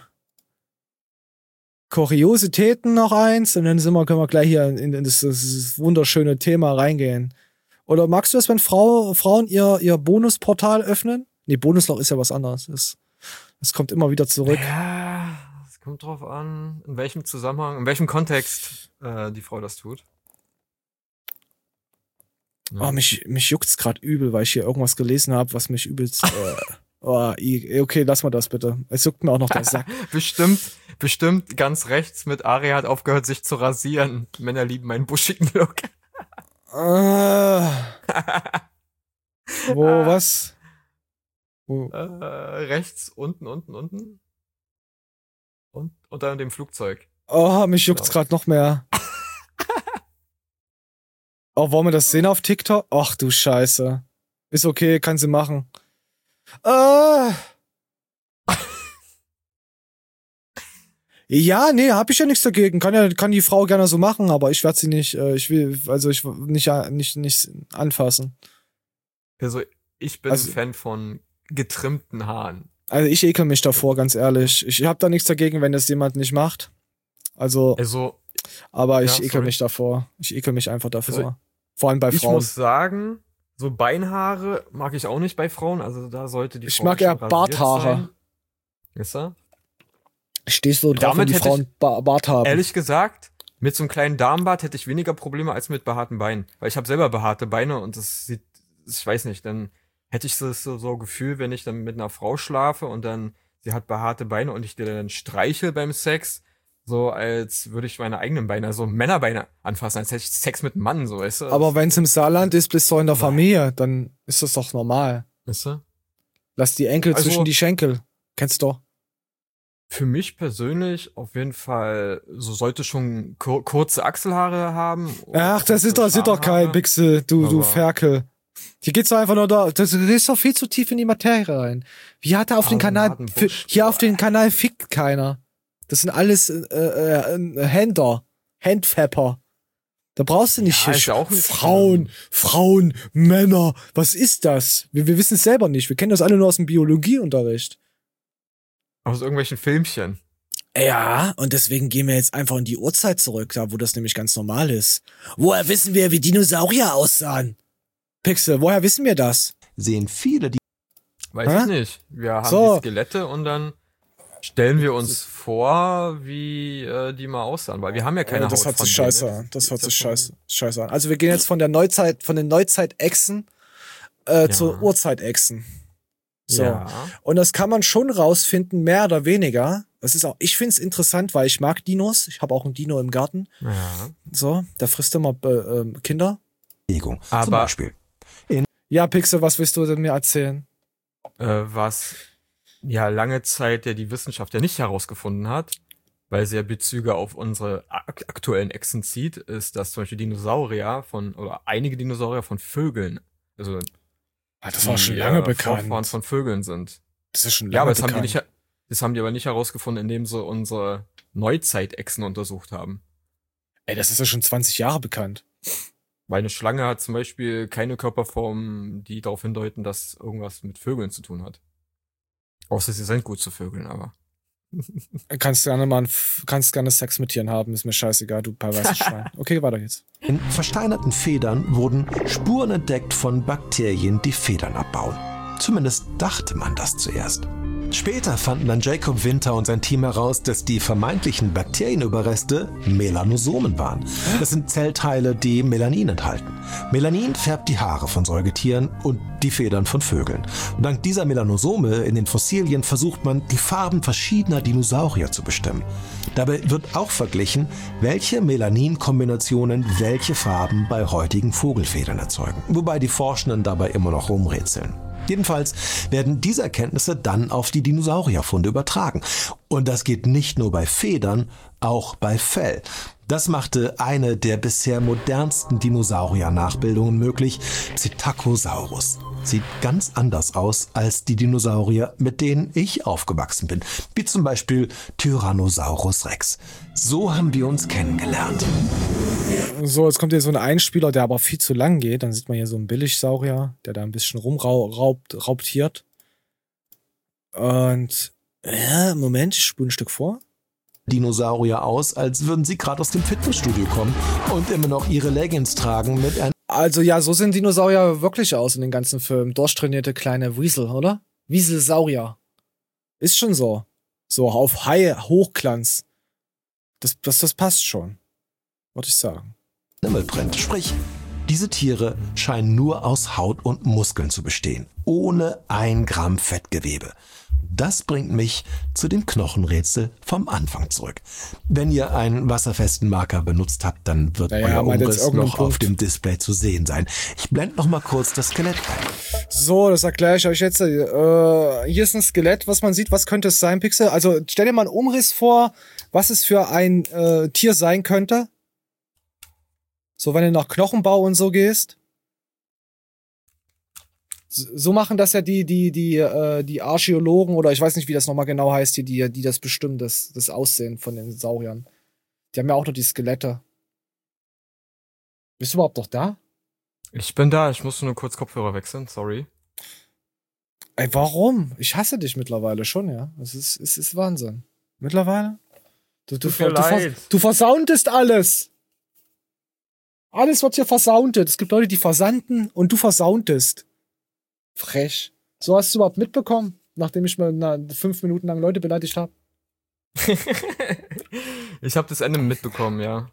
Kuriositäten noch eins und dann können wir gleich hier in das wunderschöne Thema reingehen. Oder magst du das, wenn Frauen ihr Bonusportal öffnen? Nee, Bonusloch ist ja was anderes. Es kommt immer wieder zurück. Ja, es kommt drauf an, in welchem Zusammenhang, in welchem Kontext die Frau das tut. Ja. Oh, mich juckt's gerade übel, weil ich hier irgendwas gelesen habe, was mich übelst... okay, lass mal das bitte. Es juckt mir auch noch der Sack. Bestimmt ganz rechts mit Aria hat aufgehört, sich zu rasieren. Männer lieben meinen buschigen Look. Wo, was? Wo? Rechts, unten. Und unter dem Flugzeug. Oh, mich juckt's gerade noch mehr. Oh, wollen wir das sehen auf TikTok? Ach du Scheiße. Ist okay, kann sie machen. Ja, nee, hab ich ja nichts dagegen. Kann die Frau gerne so machen, aber ich werde sie nicht, ich will nicht anfassen. Also, ich bin Fan von getrimmten Haaren. Also, ich ekel mich davor, ganz ehrlich. Ich hab da nichts dagegen, wenn das jemand nicht macht. Aber ich ekel mich davor. Ich ekel mich einfach davor. Also, vor allem bei Frauen. Ich muss sagen, so Beinhaare mag ich auch nicht bei Frauen. Also da sollte die Frau. Ich mag eher Barthaare. Ist er? Ich stehe so drauf, wenn die Frauen Bart haben. Ehrlich gesagt, mit so einem kleinen Damenbart hätte ich weniger Probleme als mit behaarten Beinen. Weil ich habe selber behaarte Beine und das sieht, ich weiß nicht, dann hätte ich so Gefühl, wenn ich dann mit einer Frau schlafe und dann sie hat behaarte Beine und ich dir dann streichel beim Sex, so als würde ich meine eigenen Beine, also Männerbeine anfassen, als hätte ich Sex mit einem Mann, so, weißt du? Aber wenn es im Saarland ist, bist du in der Familie, dann ist das doch normal. Weißt du? Lass die Enkel zwischen die Schenkel. Kennst du doch. Für mich persönlich auf jeden Fall, so sollte schon kurze Achselhaare haben. Ach, das ist doch kein Pixel, du Ferkel. Hier geht's doch einfach nur da, das ist doch viel zu tief in die Materie rein. Wie hat er auf den Kanal, hier auf den Kanal fickt keiner. Das sind alles Handfapper. Da brauchst du nicht, Frauen, Männer. Was ist das? Wir wissen es selber nicht. Wir kennen das alle nur aus dem Biologieunterricht. Aus irgendwelchen Filmchen. Ja, und deswegen gehen wir jetzt einfach in die Urzeit zurück, da wo das nämlich ganz normal ist. Woher wissen wir, wie Dinosaurier aussahen? Pixel, woher wissen wir das? Sehen viele, die... Weiß ich nicht. Wir haben die Skelette und dann stellen wir uns vor, wie die mal aussahen, weil wir haben ja keine Haut. Das hört sich scheiße an. Das hört sich scheiße an. Also wir gehen jetzt von den Neuzeit-Echsen zur Urzeit-Echsen. So. Ja. Und das kann man schon rausfinden, mehr oder weniger. Das ist auch, ich finde es interessant, weil ich mag Dinos. Ich habe auch einen Dino im Garten. Ja. So, der frisst immer Kinder. Aber zum Beispiel. Ja, Pixel, was willst du denn mir erzählen? Was ja lange Zeit die Wissenschaft ja nicht herausgefunden hat, weil sie ja Bezüge auf unsere aktuellen Echsen zieht, ist, dass zum Beispiel einige Dinosaurier von Vögeln, also das war schon lange bekannt. Vorfahren von Vögeln sind. Das ist schon lange bekannt. Das haben die aber nicht herausgefunden, indem sie unsere Neuzeit-Echsen untersucht haben. Ey, das ist ja schon 20 Jahre bekannt. Weil eine Schlange hat zum Beispiel keine Körperform, die darauf hindeuten, dass irgendwas mit Vögeln zu tun hat. Außer sie sind gut zu Vögeln, aber. Kannst gerne Sex mit Tieren haben, ist mir scheißegal, du perverses Schwein. Okay, weiter geht's. In versteinerten Federn wurden Spuren entdeckt von Bakterien, die Federn abbauen. Zumindest dachte man das zuerst. Später fanden dann Jacob Winter und sein Team heraus, dass die vermeintlichen Bakterienüberreste Melanosomen waren. Das sind Zellteile, die Melanin enthalten. Melanin färbt die Haare von Säugetieren und die Federn von Vögeln. Und dank dieser Melanosome in den Fossilien versucht man, die Farben verschiedener Dinosaurier zu bestimmen. Dabei wird auch verglichen, welche Melanin-Kombinationen welche Farben bei heutigen Vogelfedern erzeugen. Wobei die Forschenden dabei immer noch rumrätseln. Jedenfalls werden diese Erkenntnisse dann auf die Dinosaurierfunde übertragen. Und das geht nicht nur bei Federn, auch bei Fell. Das machte eine der bisher modernsten Dinosaurier-Nachbildungen möglich, Psittacosaurus. Sieht ganz anders aus als die Dinosaurier, mit denen ich aufgewachsen bin, wie zum Beispiel Tyrannosaurus Rex. So haben wir uns kennengelernt. So, jetzt kommt hier so ein Einspieler, der aber viel zu lang geht. Dann sieht man hier so einen Billigsaurier, der da ein bisschen raubtiert. Und Moment, ich spule ein Stück vor. Dinosaurier aus, als würden sie gerade aus dem Fitnessstudio kommen und immer noch ihre Leggings tragen mit einem... Also ja, so sehen Dinosaurier wirklich aus in den ganzen Filmen. Durchtrainierte kleine Wiesel, oder? Wieselsaurier. Ist schon so. So auf Hochglanz. Das passt schon. Würde ich sagen. Nimmelprint. Sprich, diese Tiere scheinen nur aus Haut und Muskeln zu bestehen. Ohne 1 Gramm Fettgewebe. Das bringt mich zu dem Knochenrätsel vom Anfang zurück. Wenn ihr einen wasserfesten Marker benutzt habt, dann wird euer Umriss noch auf dem Display zu sehen sein. Ich blende noch mal kurz das Skelett ein. So, das erkläre ich euch jetzt. Hier ist ein Skelett, was man sieht. Was könnte es sein, Pixel? Also stell dir mal einen Umriss vor, was es für ein Tier sein könnte. So, wenn du nach Knochenbau und so gehst. So machen das ja die Archäologen oder ich weiß nicht, wie das nochmal genau heißt, die das bestimmen, das Aussehen von den Sauriern. Die haben ja auch noch die Skelette. Bist du überhaupt noch da? Ich bin da, ich musste nur kurz Kopfhörer wechseln, sorry. Ey, warum? Ich hasse dich mittlerweile schon, ja. Es ist Wahnsinn. Mittlerweile? Du versauntest alles. Alles wird hier versauntet. Es gibt Leute, die versanden und du versauntest. Frech. So hast du überhaupt mitbekommen, nachdem ich mal 5 Minuten lang Leute beleidigt habe? Ich habe das Ende mitbekommen, ja.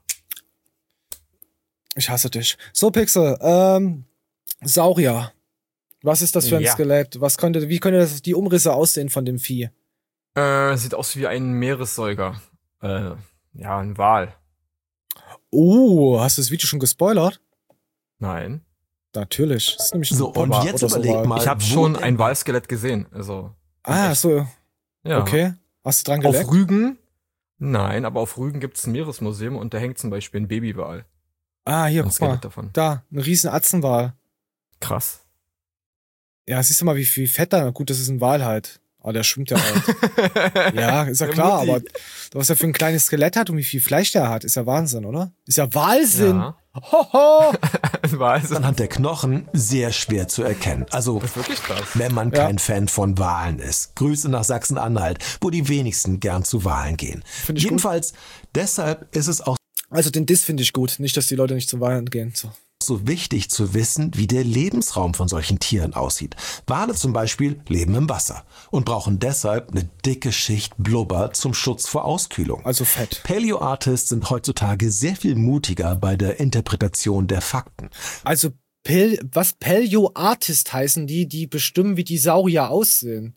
Ich hasse dich. So, Pixel, Saurier. Was ist das für ein Skelett? Wie könnte die Umrisse aussehen von dem Vieh? Sieht aus wie ein Meeressäuger. Ein Wal. Oh, hast du das Video schon gespoilert? Nein. Natürlich. Das ist nämlich so, und jetzt überleg mal. Ich habe schon ein Walskelett gesehen. Also. So. Ja. Okay. Hast du dran geleckt? Auf Rügen? Nein, aber auf Rügen gibt's ein Meeresmuseum und da hängt zum Beispiel ein Babywal. Hier, guck mal. Davon. Da, ein riesen Atzenwal. Krass. Ja, siehst du mal, wie fett da. Gut, das ist ein Wal halt. Aber der schwimmt ja halt. Ja, ist ja klar, aber was er für ein kleines Skelett hat und wie viel Fleisch der hat, ist ja Wahnsinn, oder? Ist ja Wahnsinn. Ja. Hoho! Anhand der Knochen sehr schwer zu erkennen. Also, das ist wirklich krass. Wenn man kein Fan von Walen ist. Grüße nach Sachsen-Anhalt, wo die wenigsten gern zu Walen gehen. Jedenfalls, deshalb ist es auch. Also den Diss finde ich gut. Nicht, dass die Leute nicht zu Walen gehen. So wichtig zu wissen, wie der Lebensraum von solchen Tieren aussieht. Wale zum Beispiel leben im Wasser und brauchen deshalb eine dicke Schicht Blubber zum Schutz vor Auskühlung. Also Fett. Paleo-Artists sind heutzutage sehr viel mutiger bei der Interpretation der Fakten. Also was Paleo-Artist heißen die bestimmen, wie die Saurier aussehen.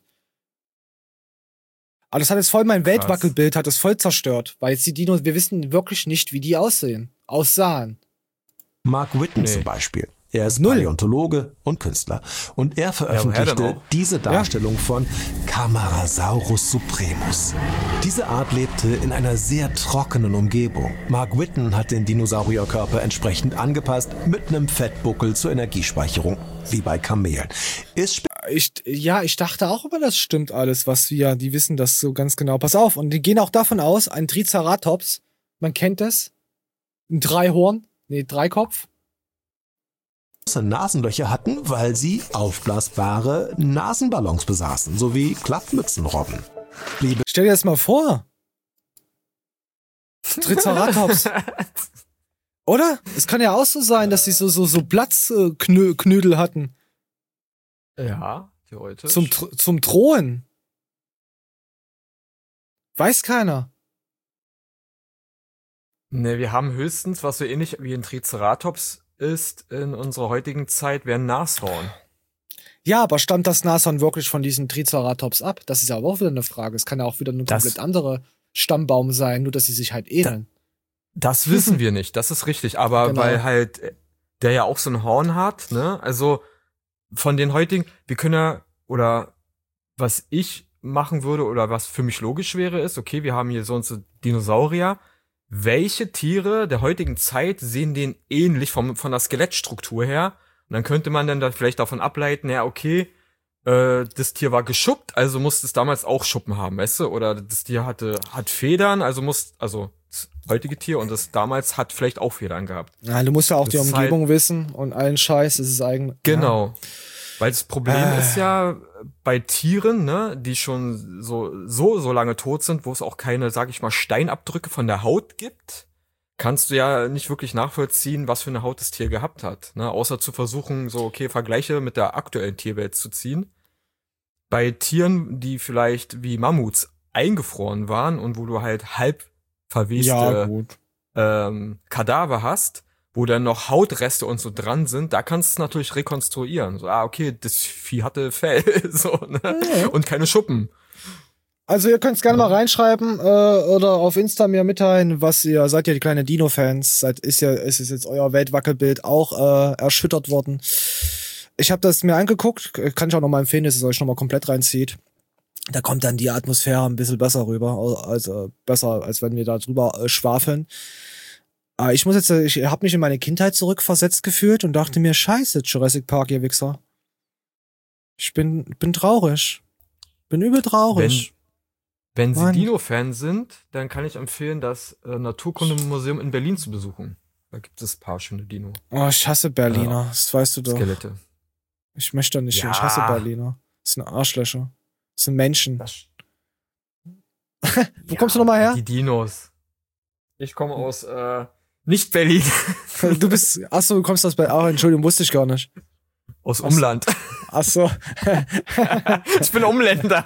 Aber das hat jetzt voll mein Weltwackelbild, hat das voll zerstört. Weil jetzt die Dinos, wir wissen wirklich nicht, wie die aussahen. Mark Whitten zum Beispiel. Er ist Paläontologe und Künstler. Und er veröffentlichte diese Darstellung von Camarasaurus supremus. Diese Art lebte in einer sehr trockenen Umgebung. Mark Whitten hat den Dinosaurierkörper entsprechend angepasst mit einem Fettbuckel zur Energiespeicherung, wie bei Kamelen. Ich dachte auch immer, das stimmt alles, die wissen das so ganz genau. Pass auf, und die gehen auch davon aus, ein Triceratops, man kennt das, ein Dreikopf. Nasenlöcher hatten, weil sie aufblasbare Nasenballons besaßen, sowie Klappmützenrobben. Stell dir das mal vor. Triceratops. Oder? Es kann ja auch so sein, dass sie so Platzknödel hatten. Ja, theoretisch. Zum Drohen. Weiß keiner. Ne, wir haben höchstens, was so ähnlich wie ein Triceratops ist in unserer heutigen Zeit, wäre ein Nashorn. Ja, aber stammt das Nashorn wirklich von diesem Triceratops ab? Das ist ja auch wieder eine Frage. Es kann ja auch wieder ein komplett anderer Stammbaum sein, nur dass sie sich halt ähneln. Das wissen wir nicht, das ist richtig. Aber genau. Weil halt der ja auch so ein Horn hat, ne? Also von den heutigen, wir können ja, oder was ich machen würde oder was für mich logisch wäre, ist, okay, wir haben hier so und so Dinosaurier. Welche Tiere der heutigen Zeit sehen denen ähnlich von der Skelettstruktur her? Und dann könnte man dann da vielleicht davon ableiten, ja, okay, das Tier war geschuppt, also muss es damals auch Schuppen haben, weißt du? Oder das Tier hat Federn, also das heutige Tier und das damals hat vielleicht auch Federn gehabt. Ja, du musst ja auch das die Umgebung wissen und allen Scheiß, das ist eigentlich. Genau. Ja. Weil das Problem ist ja bei Tieren, ne, die schon so lange tot sind, wo es auch keine, sag ich mal, Steinabdrücke von der Haut gibt, kannst du ja nicht wirklich nachvollziehen, was für eine Haut das Tier gehabt hat, ne? Außer zu versuchen, so, okay, Vergleiche mit der aktuellen Tierwelt zu ziehen. Bei Tieren, die vielleicht wie Mammuts eingefroren waren und wo du halt halb verweste Kadaver hast, wo dann noch Hautreste und so dran sind, da kannst du es natürlich rekonstruieren. So, okay, das Vieh hatte Fell, so, ne? Und keine Schuppen. Also ihr könnt es gerne mal reinschreiben oder auf Insta mir mitteilen, was ihr, seid ihr die kleine Dino-Fans, ist es jetzt euer Weltwackelbild auch erschüttert worden. Ich habe das mir angeguckt, kann ich auch nochmal empfehlen, dass es euch nochmal komplett reinzieht. Da kommt dann die Atmosphäre ein bisschen besser rüber, also besser, als wenn wir da drüber schwafeln. Ich habe mich in meine Kindheit zurückversetzt gefühlt und dachte mir, scheiße, Jurassic Park, ihr Wichser. Ich bin traurig. Bin übel traurig. Wenn Sie Dino-Fan sind, dann kann ich empfehlen, das Naturkundemuseum in Berlin zu besuchen. Da gibt es ein paar schöne Dino. Oh, ich hasse Berliner, das weißt du doch. Skelette. Ich möchte da nicht hin, ich hasse Berliner. Das sind Arschlöcher. Das sind Menschen. Wo kommst du nochmal her? Die Dinos. Ich komme aus nicht Berlin. Du kommst aus Berlin. Entschuldigung, wusste ich gar nicht. Aus Umland. Achso. Ich bin Umländer.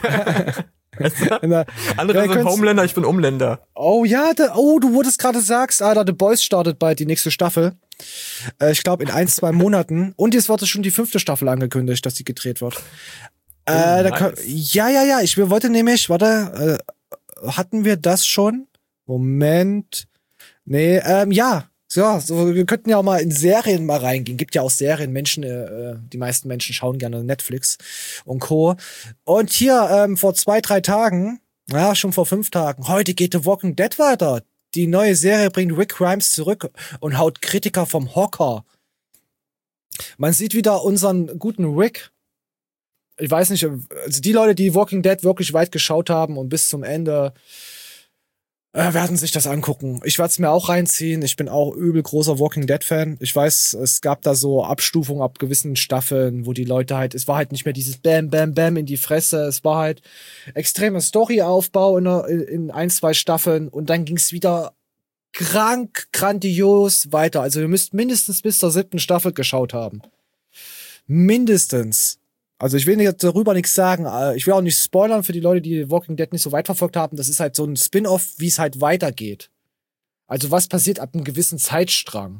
Andere sind Homeländer, ich bin Umländer. Oh ja, du wurdest gerade sagst, Alter, The Boys startet bald die nächste Staffel. Ich glaube in 1-2 Monaten. Und jetzt wurde schon die 5. Staffel angekündigt, dass die gedreht wird. Nice. Ja. Ich wollte nämlich, hatten wir das schon? Moment. Nee, ja. So, wir könnten ja auch mal in Serien mal reingehen. Gibt ja auch Serien, die meisten Menschen schauen gerne Netflix und Co. Und hier, vor 2-3 Tagen, schon vor 5 Tagen, heute geht The Walking Dead weiter. Die neue Serie bringt Rick Grimes zurück und haut Kritiker vom Hocker. Man sieht wieder unseren guten Rick. Ich weiß nicht, also die Leute, die Walking Dead wirklich weit geschaut haben und bis zum Ende werden sich das angucken. Ich werde es mir auch reinziehen. Ich bin auch übel großer Walking Dead-Fan. Ich weiß, es gab da so Abstufungen ab gewissen Staffeln, wo die Leute halt, es war halt nicht mehr dieses Bam, Bam, Bam in die Fresse. Es war halt extremer Storyaufbau in 1-2 Staffeln und dann ging es wieder grandios weiter. Also ihr müsst mindestens bis zur 7. Staffel geschaut haben. Mindestens. Also ich will jetzt darüber nichts sagen. Ich will auch nicht spoilern für die Leute, die Walking Dead nicht so weit verfolgt haben. Das ist halt so ein Spin-off, wie es halt weitergeht. Also was passiert ab einem gewissen Zeitstrang.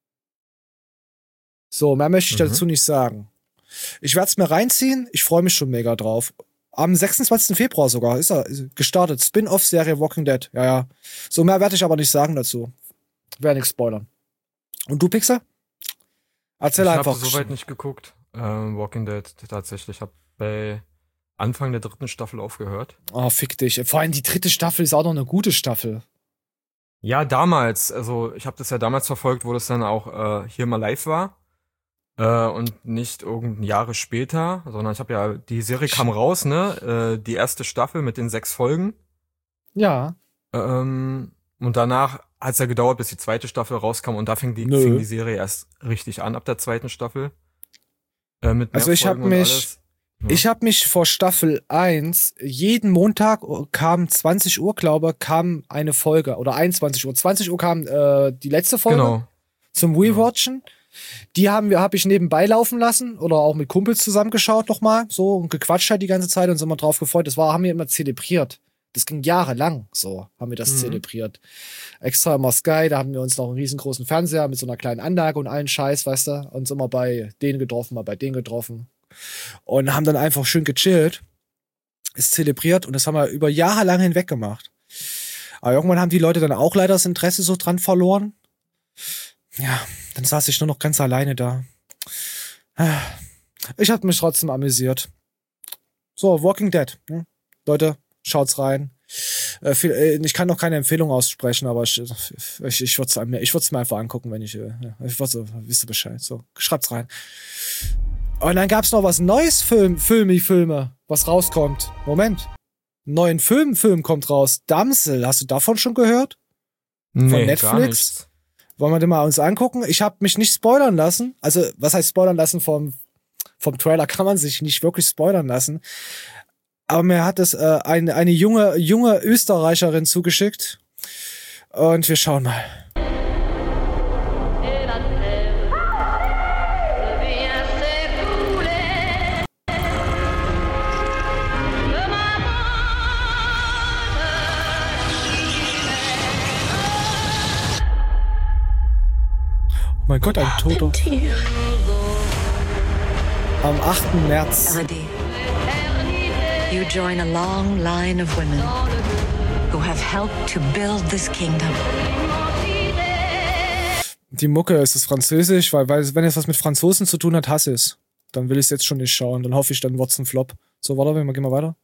So, mehr möchte ich dazu nicht sagen. Ich werde es mir reinziehen. Ich freue mich schon mega drauf. Am 26. Februar sogar ist er gestartet. Spin-off-Serie Walking Dead. Ja. So, mehr werde ich aber nicht sagen dazu. Ich werde nichts spoilern. Und du, Pixar? Erzähl einfach. Ich habe soweit nicht geguckt. Walking Dead tatsächlich. Ich habe bei Anfang der 3. Staffel aufgehört. Oh, fick dich. Vor allem die 3. Staffel ist auch noch eine gute Staffel. Ja, damals. Also ich habe das ja damals verfolgt, wo das dann auch hier mal live war. Und nicht irgendein Jahre später, sondern ich habe ja, die Serie kam raus, ne? Die 1. Staffel mit den 6 Folgen. Ja. Und danach hat es ja gedauert, bis die 2. Staffel rauskam und da fing die Serie erst richtig an, ab der 2. Staffel. Also ich habe mich vor Staffel 1 jeden Montag kam 20 Uhr, kam eine Folge oder 21 Uhr. 20 Uhr kam die letzte Folge zum Rewatchen. Die habe ich nebenbei laufen lassen oder auch mit Kumpels zusammengeschaut nochmal so und gequatscht halt die ganze Zeit und sind immer drauf gefreut. Haben wir immer zelebriert. Das ging jahrelang so, haben wir das zelebriert. Extra immer Sky, da haben wir uns noch einen riesengroßen Fernseher mit so einer kleinen Anlage und allen Scheiß, weißt du, uns immer bei denen getroffen, mal bei denen getroffen. Und haben dann einfach schön gechillt, ist zelebriert und das haben wir über Jahre lang hinweg gemacht. Aber irgendwann haben die Leute dann auch leider das Interesse so dran verloren. Ja, dann saß ich nur noch ganz alleine da. Ich habe mich trotzdem amüsiert. So, Walking Dead, ne? Leute, schaut's rein. Ich kann noch keine Empfehlung aussprechen, aber ich würde es mir einfach angucken, wenn ich wisst ihr Bescheid. So, schreibt's rein. Und dann gab's noch was Neues, Filme, was rauskommt. Moment. Einen neuen Film kommt raus. Damsel, hast du davon schon gehört? Von Netflix? Gar nichts. Wollen wir den mal uns angucken? Ich habe mich nicht spoilern lassen. Also, was heißt spoilern lassen? Vom Trailer kann man sich nicht wirklich spoilern lassen. Aber mir hat es eine junge Österreicherin zugeschickt. Und wir schauen mal. Gott, ein Toter. Am 8. März. Elodie, you join a long line of women who have helped to build this kingdom. Die Mucke, ist es Französisch? Weil wenn es was mit Franzosen zu tun hat, hasse ich es. Dann will ich es jetzt schon nicht schauen. Dann hoffe ich, dann wird's ein Flop. So, warte, gehen wir weiter.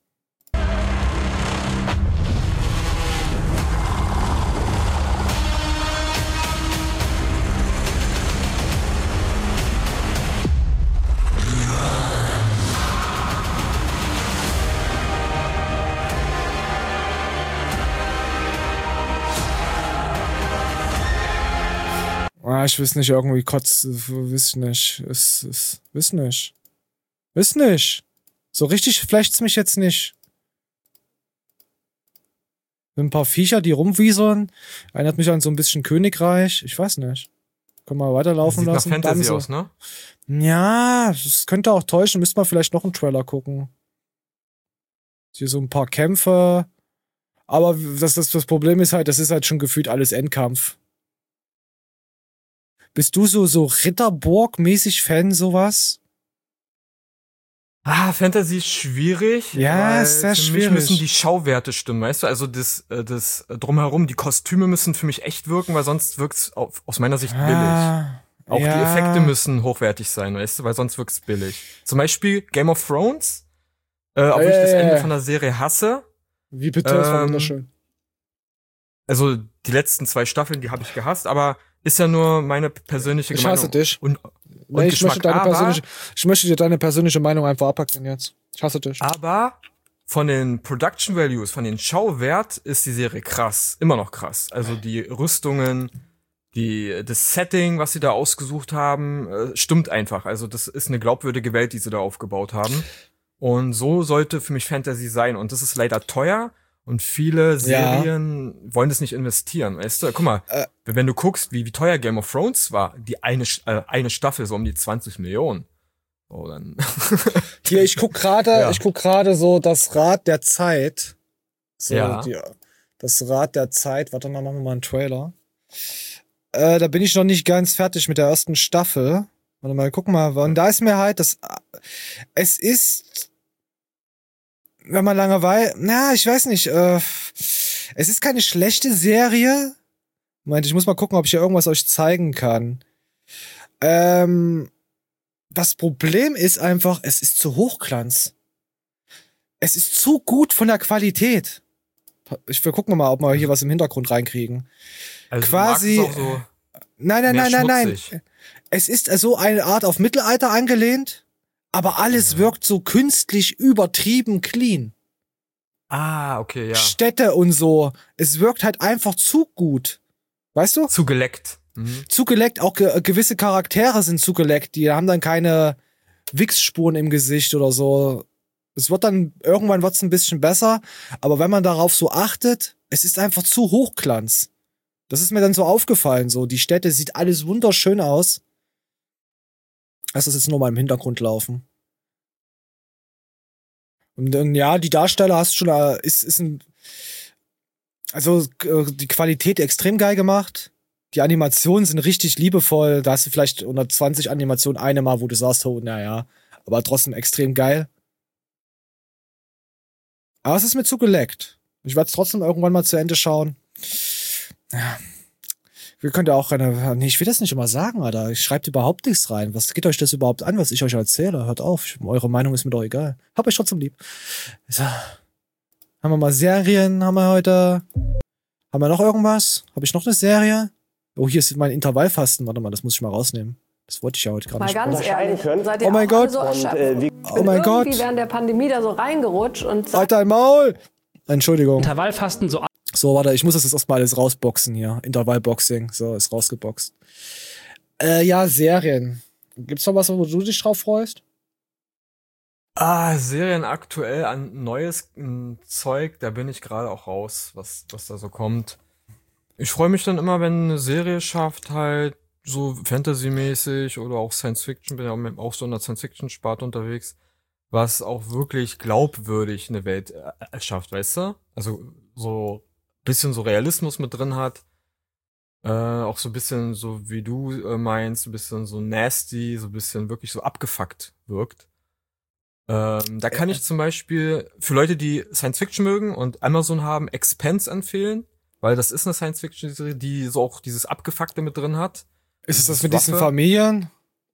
Ich weiß nicht, irgendwie weiß nicht. Weiß nicht. So richtig flecht's mich jetzt nicht. Ein paar Viecher, die rumwieseln. Erinnert mich an so ein bisschen Königreich. Ich weiß nicht. Können wir weiterlaufen lassen. Sieht nach Fantasy aus, ne? Ja, das könnte auch täuschen. Müsste man vielleicht noch einen Trailer gucken. Hier so ein paar Kämpfe. Aber das Problem ist halt, das ist halt schon gefühlt alles Endkampf. Bist du so Ritterburg-mäßig Fan, sowas? Fantasy ist schwierig. Ja, ist sehr schwierig. Für mich müssen die Schauwerte stimmen, weißt du? Also das Drumherum, die Kostüme müssen für mich echt wirken, weil sonst wirkt's aus meiner Sicht billig. Auch die Effekte müssen hochwertig sein, weißt du? Weil sonst wirkt's billig. Zum Beispiel Game of Thrones, obwohl ich das Ende von der Serie hasse. Wie bitte? Das war wunderschön. Also die letzten 2 Staffeln, die habe ich gehasst, aber ist ja nur meine persönliche Meinung. Ich hasse dich. Und ich möchte dir deine persönliche Meinung einfach abpacken jetzt. Ich hasse dich. Aber von den Production Values, von den Schauwert ist die Serie krass. Immer noch krass. Also die Rüstungen, das Setting, was sie da ausgesucht haben, stimmt einfach. Also das ist eine glaubwürdige Welt, die sie da aufgebaut haben. Und so sollte für mich Fantasy sein. Und das ist leider teuer. Und viele Serien wollen das nicht investieren, weißt du? Guck mal, wenn du guckst, wie teuer Game of Thrones war, die eine Staffel so um die 20 Millionen. Oh, dann. Hier, ich guck gerade so das Rad der Zeit. So, das Rad der Zeit. Warte mal, machen wir mal einen Trailer. Da bin ich noch nicht ganz fertig mit der ersten Staffel. Warte mal, guck mal. Und da ist mir halt es ist, wenn man Langeweile, ich weiß nicht, es ist keine schlechte Serie. Moment, ich muss mal gucken, ob ich hier irgendwas euch zeigen kann. Das Problem ist einfach, es ist zu Hochglanz. Es ist zu gut von der Qualität. Wir gucken mal, ob wir hier was im Hintergrund reinkriegen. Also quasi. Du magst es auch so Nein. Es ist so eine Art auf Mittelalter angelehnt. Aber alles wirkt so künstlich übertrieben clean. Okay, ja. Städte und so. Es wirkt halt einfach zu gut. Weißt du? Zu geleckt. Zu geleckt. Auch gewisse Charaktere sind zu geleckt. Die haben dann keine Wichsspuren im Gesicht oder so. Irgendwann wird's ein bisschen besser. Aber wenn man darauf so achtet, es ist einfach zu Hochglanz. Das ist mir dann so aufgefallen. So, die Städte sieht alles wunderschön aus. Lass das jetzt nur mal im Hintergrund laufen. Und dann, die Darsteller hast schon, die Qualität extrem geil gemacht. Die Animationen sind richtig liebevoll. Da hast du vielleicht unter 20 Animationen eine mal, wo du sagst, aber trotzdem extrem geil. Aber es ist mir zu geleckt. Ich werde es trotzdem irgendwann mal zu Ende schauen. Ja. Wir können ja auch ich will das nicht immer sagen, Alter. Ich schreibe überhaupt nichts rein. Was geht euch das überhaupt an, was ich euch erzähle? Hört auf. Eure Meinung ist mir doch egal. Hab euch trotzdem lieb. So. Haben wir mal Serien, haben wir heute. Haben wir noch irgendwas? Habe ich noch eine Serie? Oh, hier ist mein Intervallfasten. Warte mal, das muss ich mal rausnehmen. Das wollte ich ja heute gerade nicht. Mal ganz ehrlich, seid ihr oh mein auch Gott. so erschöpft? Oh mein Gott. Irgendwie während der Pandemie da so reingerutscht und halt dein Maul! Entschuldigung. Intervallfasten so, warte, ich muss das jetzt erstmal alles rausboxen hier. Intervallboxing. So, ist rausgeboxt. Serien. Gibt's noch was, wo du dich drauf freust? Serien aktuell an neues Zeug, da bin ich gerade auch raus, was da so kommt. Ich freue mich dann immer, wenn eine Serie schafft, halt so Fantasy-mäßig oder auch Science-Fiction, bin ja auch so in der Science-Fiction-Sparte unterwegs, was auch wirklich glaubwürdig eine Welt erschafft, weißt du? Also so bisschen so Realismus mit drin hat. Auch so ein bisschen so, wie du meinst, ein bisschen so nasty, so ein bisschen wirklich so abgefuckt wirkt. Da kann ich zum Beispiel für Leute, die Science-Fiction mögen und Amazon haben, Expanse empfehlen, weil das ist eine Science-Fiction-Serie, die so auch dieses Abgefuckte mit drin hat. Ist es das mit diesen Familien?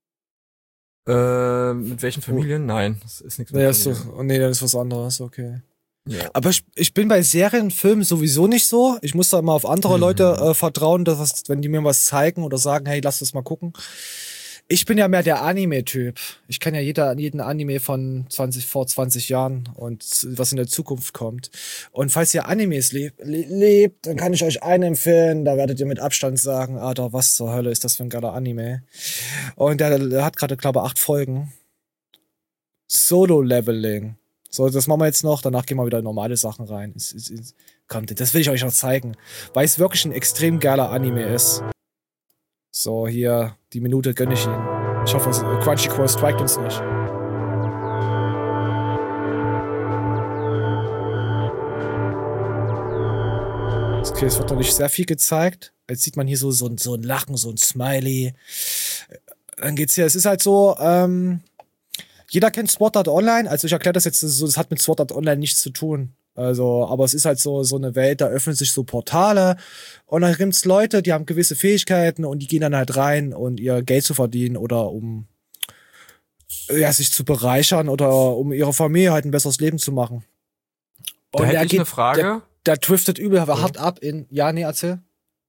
Mit welchen Familien? Nein, das ist nichts mit Familien. Nee, das ist was anderes, okay. Ja. Aber ich bin bei Serien, Filmen sowieso nicht so. Ich muss da immer auf andere Leute vertrauen, wenn die mir was zeigen oder sagen, hey, lass das mal gucken. Ich bin ja mehr der Anime-Typ. Ich kenne ja jeden Anime von vor 20 Jahren und was in der Zukunft kommt. Und falls ihr Animes lebt, dann kann ich euch einen empfehlen. Da werdet ihr mit Abstand sagen, Alter, was zur Hölle ist das für ein geiler Anime? Und der hat gerade, glaube ich, 8 Folgen. Solo-Leveling. So, das machen wir jetzt noch. Danach gehen wir wieder in normale Sachen rein. Kommt, das will ich euch noch zeigen. Weil es wirklich ein extrem geiler Anime ist. So, hier, die Minute gönne ich Ihnen. Ich hoffe, Crunchyroll strikt uns nicht. Okay, es wird noch nicht sehr viel gezeigt. Jetzt sieht man hier so ein Lachen, so ein Smiley. Dann geht's hier, es ist halt so, jeder kennt Sword Art Online. Also ich erkläre das jetzt so, das hat mit Sword Art Online nichts zu tun. Also, aber es ist halt so eine Welt, da öffnen sich so Portale und dann gibt's Leute, die haben gewisse Fähigkeiten und die gehen dann halt rein, und ihr Geld zu verdienen oder um sich zu bereichern oder um ihrer Familie halt ein besseres Leben zu machen. Und da hätte ich eine Frage. Der driftet übel hart ab in, erzähl.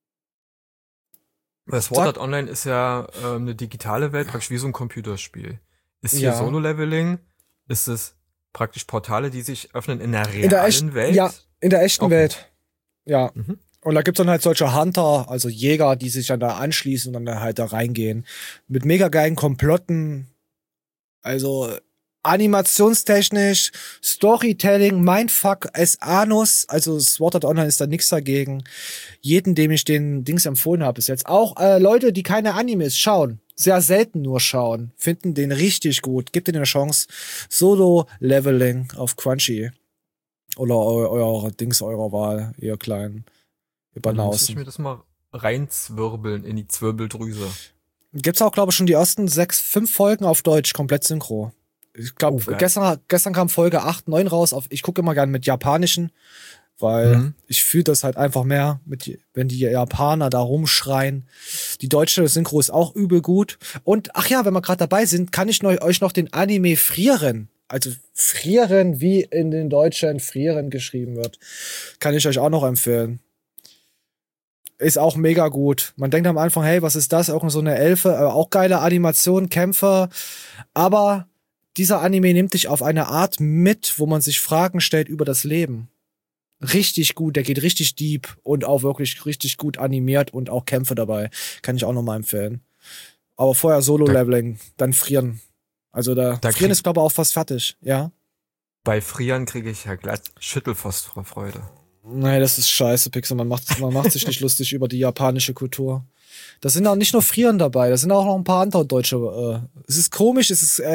Weil Sword Art Online ist ja eine digitale Welt, praktisch wie so ein Computerspiel. Ist hier Solo-Leveling? Ist es praktisch Portale, die sich öffnen in der realen Welt? Ja, in der echten Welt. Ja. Mhm. Und da gibt's dann halt solche Hunter, also Jäger, die sich dann da anschließen und dann halt da reingehen. Mit mega geilen Komplotten. Also animationstechnisch, Storytelling, Mindfuck, Anus. Also Sword Art Online ist da nichts dagegen. Jeden, dem ich den Dings empfohlen habe bis jetzt. Auch Leute, die keine Animes schauen, sehr selten nur schauen, finden den richtig gut. Gebt denen eine Chance. Solo-Leveling auf Crunchy. Oder eurer Wahl, ihr kleinen Banausen. Muss ich mir das mal reinzwirbeln in die Zwirbeldrüse. Gibt's auch, glaube ich, schon die ersten 5 Folgen auf Deutsch, komplett synchro. Ich glaube, gestern kam Folge 8, 9 raus. Ich gucke immer gern mit japanischen, weil ich fühle das halt einfach mehr, wenn die Japaner da rumschreien. Die deutsche Synchro ist auch übel gut. Und, ach ja, wenn wir gerade dabei sind, kann ich euch noch den Anime Frieren, also Frieren, wie in den Deutschen Frieren geschrieben wird, kann ich euch auch noch empfehlen. Ist auch mega gut. Man denkt am Anfang, hey, was ist das? Auch so eine Elfe, auch geile Animation, Kämpfe. Aber dieser Anime nimmt dich auf eine Art mit, wo man sich Fragen stellt über das Leben. Richtig gut, der geht richtig deep und auch wirklich richtig gut animiert und auch Kämpfe dabei. Kann ich auch nochmal empfehlen. Aber vorher Solo-Leveling, dann Frieren. Also da Frieren ist, glaube ich, auch fast fertig, ja. Bei Frieren kriege ich ja glatt Schüttelfrost vor Freude. Nee, das ist scheiße, Pixel. Man macht sich nicht lustig über die japanische Kultur. Da sind auch nicht nur Frieren dabei, da sind auch noch ein paar andere deutsche. Es ist komisch, es ist,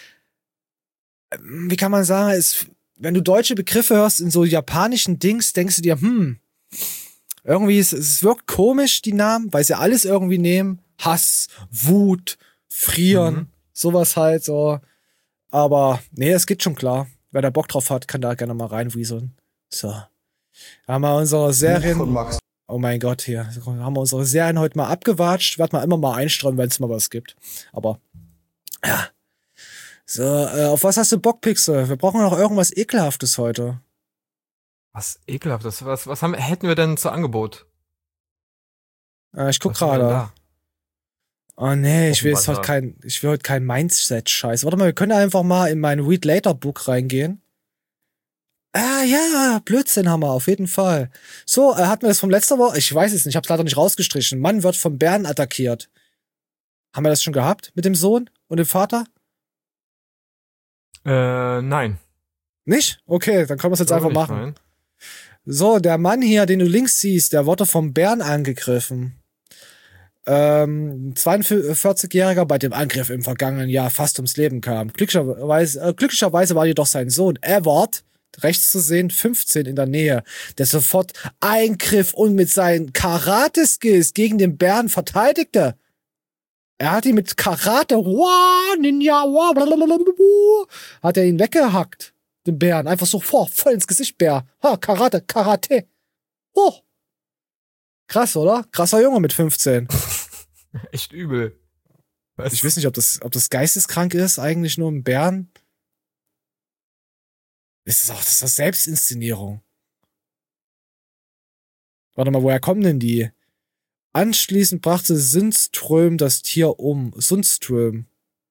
wie kann man sagen, wenn du deutsche Begriffe hörst in so japanischen Dings, denkst du dir, irgendwie, es wirkt komisch, die Namen, weil sie alles irgendwie nehmen. Hass, Wut, Frieren, sowas halt so. Aber, nee, es geht schon klar. Wer da Bock drauf hat, kann da gerne mal reinwieseln. So. Haben wir unsere Serien. Oh mein Gott, hier. Haben wir unsere Serien heute mal abgewatscht. Werden wir immer mal einstreuen, wenn es mal was gibt. Aber, ja. So, auf was hast du Bock, Pixel? Wir brauchen noch irgendwas Ekelhaftes heute. Was Ekelhaftes? Was hätten wir denn zu Angebot? Ich guck gerade. Oh nee, ich will heute kein Mindset-Scheiß. Warte mal, wir können einfach mal in mein Read Later Book reingehen. Ja, Blödsinn haben wir, auf jeden Fall. So, hatten wir das vom letzter Woche? Ich weiß es nicht, ich hab's leider nicht rausgestrichen. Mann wird vom Bären attackiert. Haben wir das schon gehabt mit dem Sohn und dem Vater? Nein. Nicht? Okay, dann können wir es jetzt einfach machen. Nein. So, der Mann hier, den du links siehst, der wurde vom Bären angegriffen. 42-Jähriger bei dem Angriff im vergangenen Jahr fast ums Leben kam. Glücklicherweise war jedoch sein Sohn Edward, rechts zu sehen, 15 in der Nähe, der sofort eingriff und mit seinen Karate-Skills gegen den Bären verteidigte. Er hat ihn mit Karate, Ninja, hat er ihn weggehackt, den Bären. Einfach so voll ins Gesicht, Bär. Karate. Oh. Krass, oder? Krasser Junge mit 15. Echt übel. Was? Ich weiß nicht, ob das geisteskrank ist, eigentlich nur im Bären. Das ist doch Selbstinszenierung. Warte mal, woher kommen denn die? Anschließend brachte Sundström das Tier um. Sundström.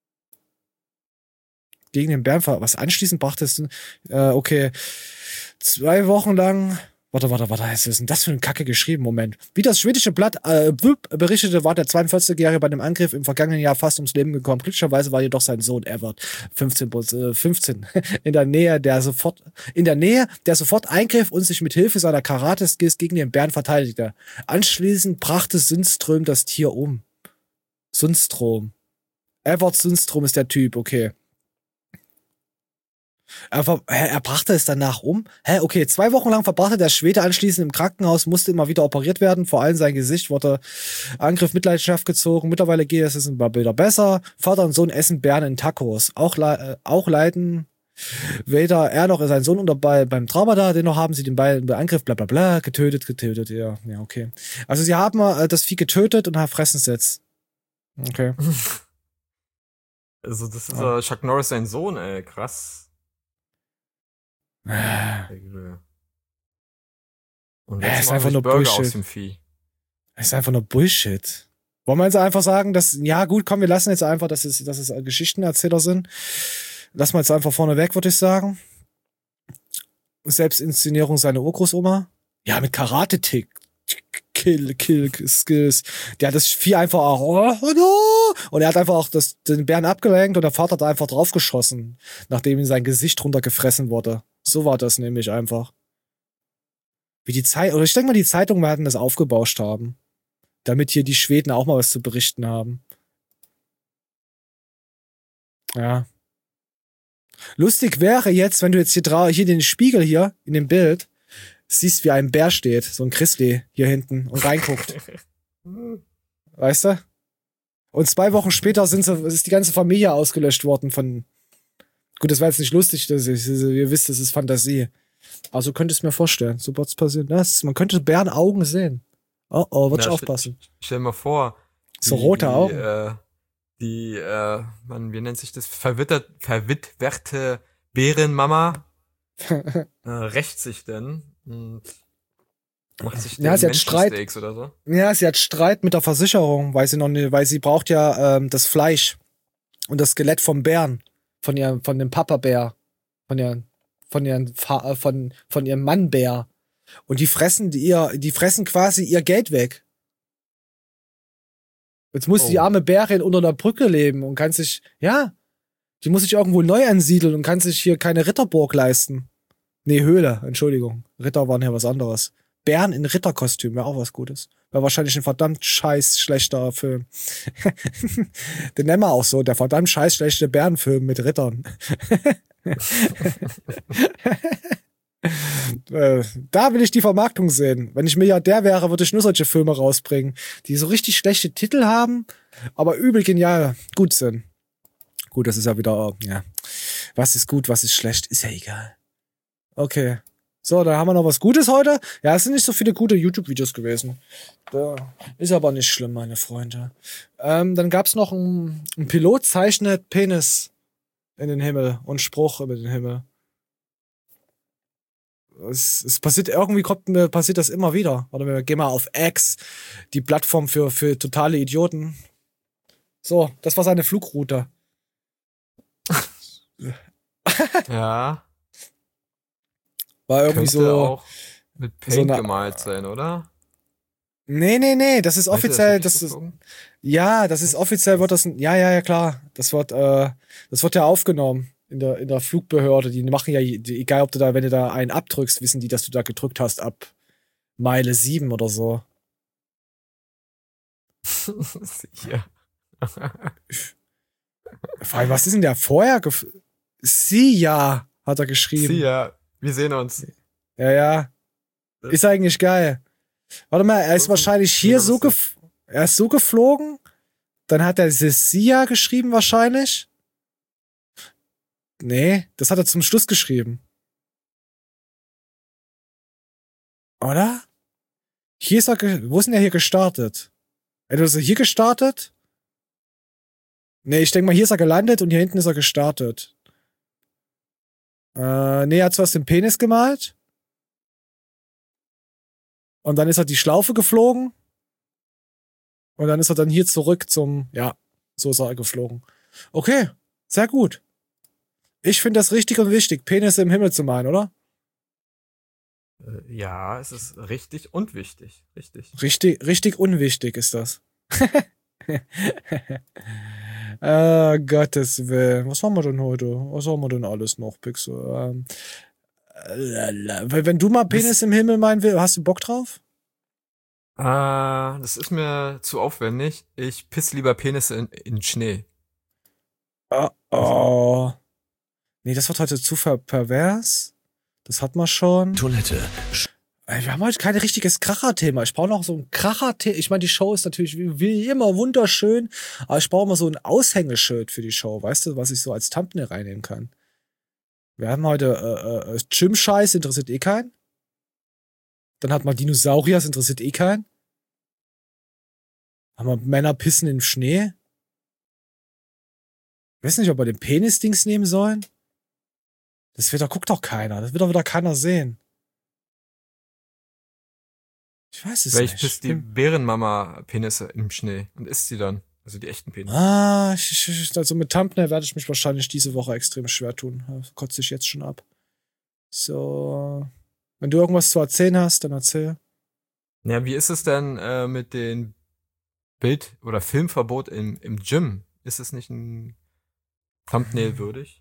Gegen den Bären. Was anschließend brachte es? Okay. 2 Wochen lang. Warte, was ist denn das für eine Kacke geschrieben? Moment. Wie das schwedische Blatt berichtete, war der 42-Jährige bei dem Angriff im vergangenen Jahr fast ums Leben gekommen. Glücklicherweise war jedoch sein Sohn Evert, 15, in der Nähe, der sofort eingriff und sich mit Hilfe seiner Karate-Skills gegen den Bären verteidigte. Anschließend brachte Sundström das Tier um. Sundström. Evert Sundström ist der Typ, okay. Er brachte es danach um? Okay, 2 Wochen lang verbrachte der Schwede anschließend im Krankenhaus, musste immer wieder operiert werden. Vor allem sein Gesicht wurde Angriff Mitleidenschaft gezogen. Mittlerweile geht es ein paar Bilder besser. Vater und Sohn essen Bären in Tacos. Auch leiden weder er noch sein Sohn unter beim Trauma da. Dennoch haben sie den Angriff bla bla bla getötet. Ja, okay. Also sie haben das Vieh getötet und fressen es jetzt. Okay. Also das ist Chuck Norris sein Sohn, ey. Krass. Und jetzt ist einfach nur Burger Bullshit. aus dem Vieh. Das ist einfach nur Bullshit. Wollen wir jetzt einfach sagen, dass, ja gut, komm, wir lassen jetzt einfach, dass es Geschichtenerzähler sind. Lassen wir jetzt einfach vorne weg, würde ich sagen. Selbstinszenierung seiner Urgroßoma. Ja, mit Karate-Tick. Kill-Skills. Der hat das Vieh einfach auch, und er hat einfach auch den Bären abgelenkt und der Vater hat einfach draufgeschossen, nachdem ihm sein Gesicht runtergefressen wurde. So war das nämlich einfach. Oder ich denke mal, die Zeitungen werden das aufgebauscht haben. Damit hier die Schweden auch mal was zu berichten haben. Ja. Lustig wäre jetzt, wenn du jetzt hier den Spiegel hier in dem Bild siehst, wie ein Bär steht, so ein Chrisley hier hinten und reinguckt. Weißt du? Und 2 Wochen später ist die ganze Familie ausgelöscht worden von. Gut, das war jetzt nicht lustig, ihr wisst, das ist Fantasie. Also könnte es mir vorstellen, so wird's passieren. Man könnte Bärenaugen sehen. Oh, würd ich aufpassen. Stell dir mal vor. So rote Augen. Wie nennt sich das? Verwitwerte Bärenmama rächt sich denn und macht sich ja, sie hat Streit oder so. Ja, sie hat Streit mit der Versicherung, weil sie braucht ja das Fleisch und das Skelett vom Bären, von dem Papa-Bär, von ihrem Mann-Bär. Und die fressen quasi ihr Geld weg. Jetzt muss die arme Bärin unter einer Brücke leben und kann sich, die muss sich irgendwo neu ansiedeln und kann sich hier keine Ritterburg leisten. Nee, Höhle, Entschuldigung. Ritter waren ja was anderes. Bären in Ritterkostüm wäre auch was Gutes. Wäre wahrscheinlich ein verdammt scheiß schlechter Film. Den nennen wir auch so, der verdammt scheiß schlechte Bärenfilm mit Rittern. Da will ich die Vermarktung sehen. Wenn ich Milliardär wäre, würde ich nur solche Filme rausbringen, die so richtig schlechte Titel haben, aber übel genial gut sind. Gut, das ist ja wieder, was ist gut, was ist schlecht, ist ja egal. Okay. So, dann haben wir noch was Gutes heute. Ja, es sind nicht so viele gute YouTube-Videos gewesen. Ist aber nicht schlimm, meine Freunde. Dann gab's noch ein Pilot zeichnet Penis in den Himmel und Spruch über den Himmel. Es passiert passiert das immer wieder. Oder wir gehen mal auf X, die Plattform für totale Idioten. So, das war seine Flugroute. Ja. War irgendwie könnte so auch mit Paint gemalt sein, oder? Nee, das ist offiziell, das ist offiziell wird das, ja, klar. Das wird ja aufgenommen in der Flugbehörde. Die machen ja, egal ob wenn du da einen abdrückst, wissen die, dass du da gedrückt hast ab Meile 7 oder so. Sicher. Vor allem, was ist denn der vorher? Sia hat er geschrieben. Sia. Wir sehen uns. Ja. Ist eigentlich geil. Warte mal, er ist wahrscheinlich hier er ist so geflogen. Dann hat er Sia geschrieben wahrscheinlich. Nee, das hat er zum Schluss geschrieben. Oder? Hier ist er, wo ist denn er hier gestartet? Ist er hier gestartet? Nee, ich denke mal, hier ist er gelandet und hier hinten ist er gestartet. Nee, er hat zuerst den Penis gemalt. Und dann ist er die Schlaufe geflogen. Und dann ist er dann hier zurück so ist er geflogen. Okay, sehr gut. Ich finde das richtig und wichtig, Penisse im Himmel zu malen, oder? Ja, es ist richtig und wichtig. Richtig unwichtig ist das. Gottes Willen. Was haben wir denn heute? Was haben wir denn alles noch, Pixel? Wenn du mal Penis im Himmel meinen willst, hast du Bock drauf? Das ist mir zu aufwendig. Ich piss lieber Penisse in Schnee. Oh. Nee, das wird heute zu pervers. Das hat man schon. Toilette. Wir haben heute kein richtiges Kracher-Thema. Ich brauche noch so ein Kracher-Thema. Ich meine, die Show ist natürlich wie immer wunderschön, aber ich brauche mal so ein Aushängeschild für die Show, weißt du, was ich so als Thumbnail reinnehmen kann. Wir haben heute Gym-Scheiß, interessiert eh keinen. Dann hat man Dinosaurier, das interessiert eh keinen. Haben wir Männer pissen im Schnee. Ich weiß nicht, ob wir den Penis-Dings nehmen sollen. Guckt doch keiner. Das wird doch wieder keiner sehen. Ich weiß es nicht. Vielleicht pisst die Bärenmama Penisse im Schnee und isst sie dann. Also die echten Penisse. Also mit Thumbnail werde ich mich wahrscheinlich diese Woche extrem schwer tun. Das kotze ich jetzt schon ab. So. Wenn du irgendwas zu erzählen hast, dann erzähl. Ja, wie ist es denn mit dem Bild- oder Filmverbot im Gym? Ist es nicht ein Thumbnail würdig?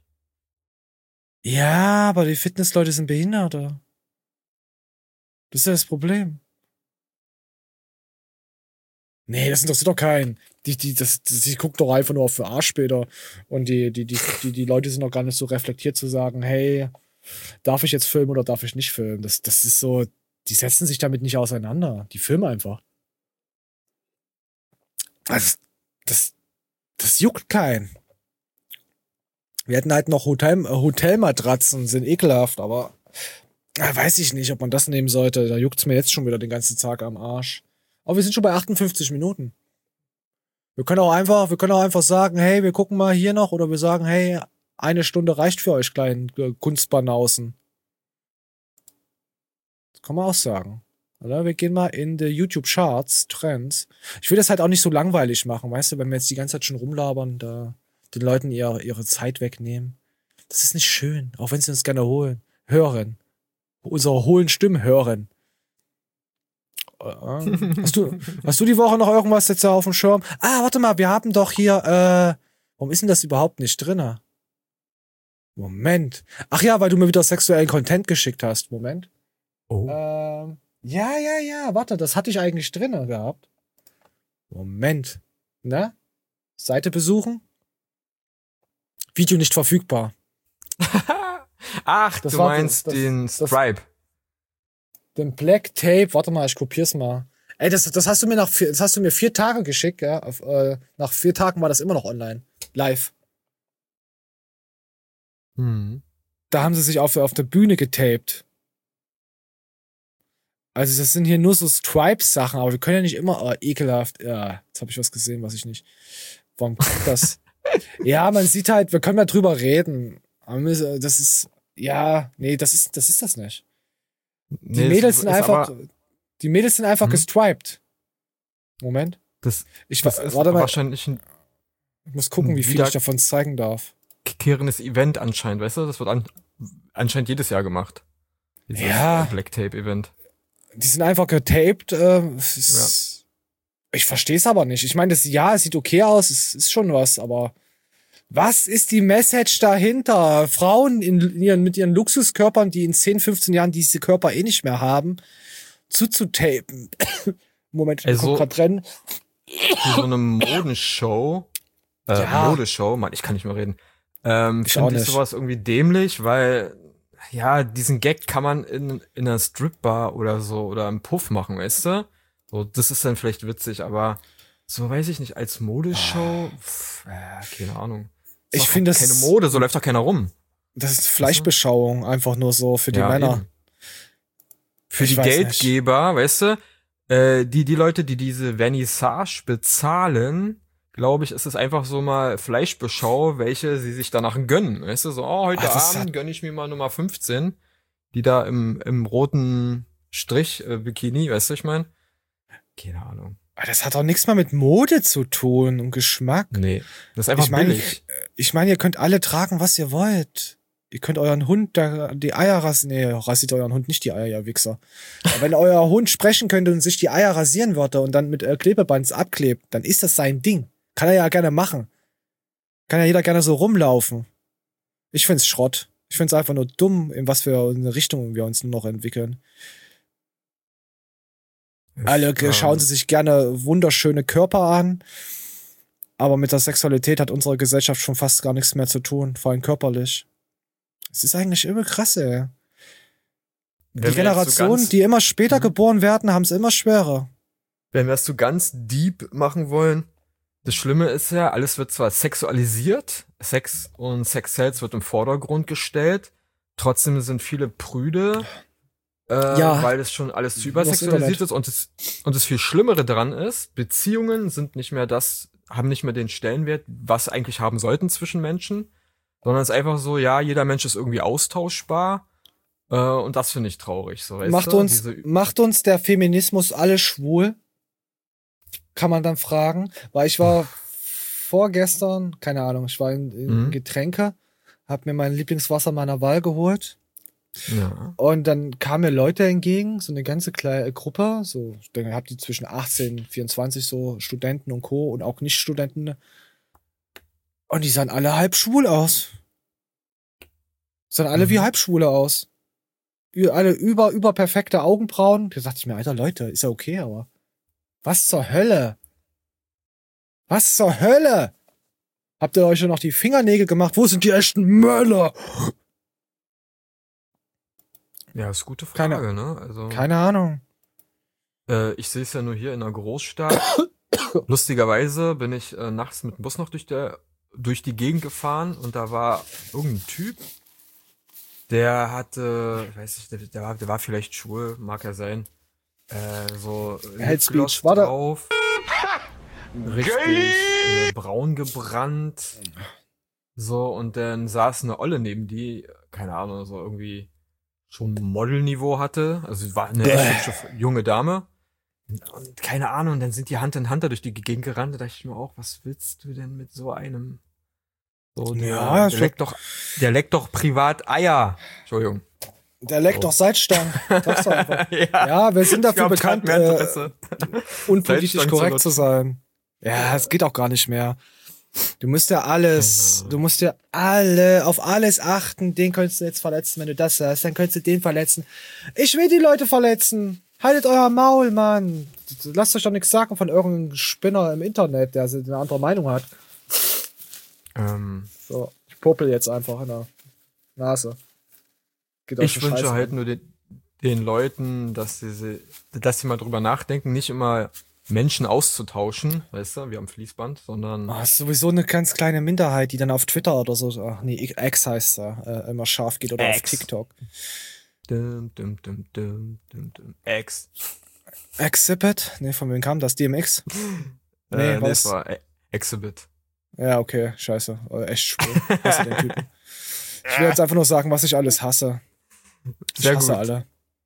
Ja, aber die Fitnessleute sind Behinderte. Das ist ja das Problem. Nee, das interessiert doch keinen. Die guckt doch einfach nur auf für Arschbilder. Und die Leute sind doch gar nicht so reflektiert zu sagen, hey, darf ich jetzt filmen oder darf ich nicht filmen? Das ist so, die setzen sich damit nicht auseinander. Die filmen einfach. Das juckt keinen. Wir hätten halt noch Hotelmatratzen, sind ekelhaft, aber weiß ich nicht, ob man das nehmen sollte. Da juckt's mir jetzt schon wieder den ganzen Tag am Arsch. Aber wir sind schon bei 58 Minuten. Wir können auch einfach sagen, hey, wir gucken mal hier noch, oder wir sagen, hey, 1 Stunde reicht für euch kleinen Kunstbanausen. Das kann man auch sagen. Oder wir gehen mal in die YouTube-Charts, Trends. Ich will das halt auch nicht so langweilig machen, weißt du, wenn wir jetzt die ganze Zeit schon rumlabern, da den Leuten ihre Zeit wegnehmen. Das ist nicht schön, auch wenn sie uns gerne hören. Unsere hohlen Stimmen hören. Hast du die Woche noch irgendwas jetzt auf dem Schirm? Warte mal, wir haben doch hier, warum ist denn das überhaupt nicht drin? Moment. Ach ja, weil du mir wieder sexuellen Content geschickt hast. Moment. Oh. Ja, warte, das hatte ich eigentlich drin gehabt. Moment. Na? Seite besuchen? Video nicht verfügbar. Ach, du meinst den Stripe. Den Black Tape, warte mal, ich kopier's mal. Ey, das hast du mir das hast du mir 4 Tage geschickt, ja. Nach 4 Tagen war das immer noch online. Live. Da haben sie sich auf der Bühne getaped. Also das sind hier nur so Stripes-Sachen, aber wir können ja nicht immer, ekelhaft. Ja, jetzt habe ich was gesehen, was ich nicht. Warum kommt das? Ja, man sieht halt, wir können ja drüber reden. Aber das ist, das ist das nicht. Die Mädels sind einfach gestriped. Moment. Warte mal. Wahrscheinlich ich muss gucken, wie viel ich davon zeigen darf. Kehrendes Event anscheinend, weißt du? Das wird anscheinend jedes Jahr gemacht. Dieses Black Tape Event. Die sind einfach getaped. Ich verstehe es aber nicht. Ich meine, es sieht okay aus, es ist schon was, aber was ist die Message dahinter? Frauen mit ihren Luxuskörpern, die in 10, 15 Jahren diese Körper eh nicht mehr haben, zuzutapen. Moment, ich komme gerade rennen. So eine Modenshow. Modeshow, Mann, ich kann nicht mehr reden. Finde ich sowas irgendwie dämlich, weil ja, diesen Gag kann man in einer Stripbar oder so oder im Puff machen, weißt du? So, das ist dann vielleicht witzig, aber so weiß ich nicht, als Modeshow, keine Ahnung. Ich finde das keine Mode, so läuft doch keiner rum. Das ist Fleischbeschauung, einfach nur so für die Männer. Eben. Für die Geldgeber, weißt du, die Leute, die diese Vernissage bezahlen, glaube ich, ist es einfach so mal Fleischbeschau, welche sie sich danach gönnen. Weißt du, so, heute Abend gönne ich mir mal Nummer 15, die da im roten Strich Bikini, weißt du, ich meine? Keine Ahnung. Das hat doch nichts mehr mit Mode zu tun und Geschmack. Nee, das ist einfach billig. Ich meine, ihr könnt alle tragen, was ihr wollt. Ihr könnt euren Hund da die Eier rasieren. Nee, rasiert euren Hund nicht die Eier, ihr Wichser. Aber wenn euer Hund sprechen könnte und sich die Eier rasieren würde und dann mit Klebebands abklebt, dann ist das sein Ding. Kann er ja gerne machen. Kann ja jeder gerne so rumlaufen. Ich find's Schrott. Ich find's einfach nur dumm, in was für eine Richtung wir uns noch entwickeln. Alle schauen sie sich gerne wunderschöne Körper an, aber mit der Sexualität hat unsere Gesellschaft schon fast gar nichts mehr zu tun, vor allem körperlich. Es ist eigentlich immer krass, ey. Die Generationen, die immer später geboren werden, haben es immer schwerer. Wenn wir es so ganz deep machen wollen, das Schlimme ist ja, alles wird zwar sexualisiert, Sex und Sex-Sales wird im Vordergrund gestellt, trotzdem sind viele prüde, weil das schon alles zu übersexualisiert ist und das viel Schlimmere dran ist, Beziehungen sind nicht mehr haben nicht mehr den Stellenwert, was eigentlich haben sollten zwischen Menschen, sondern es ist einfach so, ja, jeder Mensch ist irgendwie austauschbar und das finde ich traurig. So, macht uns der Feminismus alle schwul? Kann man dann fragen, weil ich war vorgestern, keine Ahnung, ich war in Getränke, hab mir mein Lieblingswasser meiner Wahl geholt. Ja. Und dann kamen mir Leute entgegen, so eine ganze kleine Gruppe, so, ich denke, habt die zwischen 18, 24 so Studenten und Co. und auch Nicht-Studenten. Und die sahen alle halb schwul aus. Sahen alle wie Halbschwule aus. Alle überperfekte Augenbrauen. Da dachte ich mir, Alter, Leute, ist ja okay, aber was zur Hölle? Was zur Hölle? Habt ihr euch schon noch die Fingernägel gemacht? Wo sind die echten Männer? Ja, ist eine gute Frage, ne? Also, keine Ahnung. Ich sehe es ja nur hier in einer Großstadt. Lustigerweise bin ich nachts mit dem Bus noch durch die Gegend gefahren und da war irgendein Typ, der hatte, ich weiß nicht, der war vielleicht schwul, mag er sein. So Lipgloss drauf. Richtig braun gebrannt. So, und dann saß eine Olle neben die, keine Ahnung, so irgendwie schon Modelniveau hatte. Also war eine hübsche junge Dame. Und keine Ahnung, dann sind die Hand in Hand da durch die Gegend gerannt. Da dachte ich mir auch, was willst du denn mit so einem? So, der leckt doch privat Eier. Entschuldigung. Der leckt doch Salzstangen. Sag's doch einfach. Ja, wir sind dafür bekannt, unpolitisch korrekt zu sein. Ja, es geht auch gar nicht mehr. Du musst ja auf alles achten. Den könntest du jetzt verletzen, wenn du das hast. Dann könntest du den verletzen. Ich will die Leute verletzen. Haltet euer Maul, Mann. Lasst euch doch nichts sagen von irgendeinem Spinner im Internet, der eine andere Meinung hat. So, ich popel jetzt einfach in der Nase. Ich wünsche halt nur den Leuten, dass sie mal drüber nachdenken, nicht immer Menschen auszutauschen, weißt du, wie am Fließband, sondern... ist sowieso eine ganz kleine Minderheit, die dann auf Twitter oder so, X heißt da, immer scharf geht oder auf TikTok. X. Exhibit? Nee, von wem kam das? DMX? Nee, das war Exhibit. Ja, okay, scheiße. Echt schwul. Hasse den Typen. Ich will jetzt einfach nur sagen, was ich alles hasse. Ich hasse alle.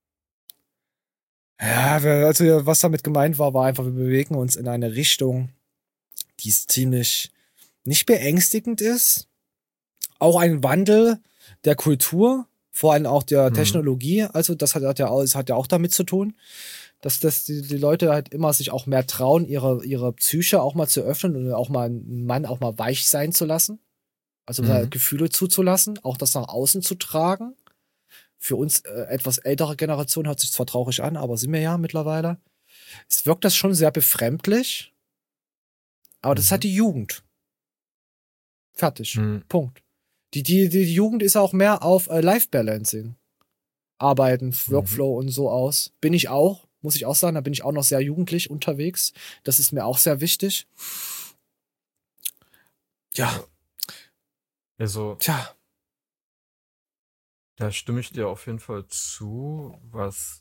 Ja, also was damit gemeint war einfach, wir bewegen uns in eine Richtung, die ziemlich nicht beängstigend ist. Auch ein Wandel der Kultur, vor allem auch der Technologie. Also das hat ja auch damit zu tun, dass die Leute halt immer sich auch mehr trauen, ihre Psyche auch mal zu öffnen und auch mal einen Mann auch mal weich sein zu lassen. Also Gefühle zuzulassen, auch das nach außen zu tragen. Für uns etwas ältere Generation hört sich zwar traurig an, aber sind wir ja mittlerweile. Es wirkt das schon sehr befremdlich, aber das hat die Jugend. Fertig. Punkt. Die Jugend ist auch mehr auf Life-Balancing. Arbeiten, Workflow und so aus. Bin ich auch, muss ich auch sagen, da bin ich auch noch sehr jugendlich unterwegs. Das ist mir auch sehr wichtig. Ja. Also, Tja. da stimme ich dir auf jeden Fall zu. Was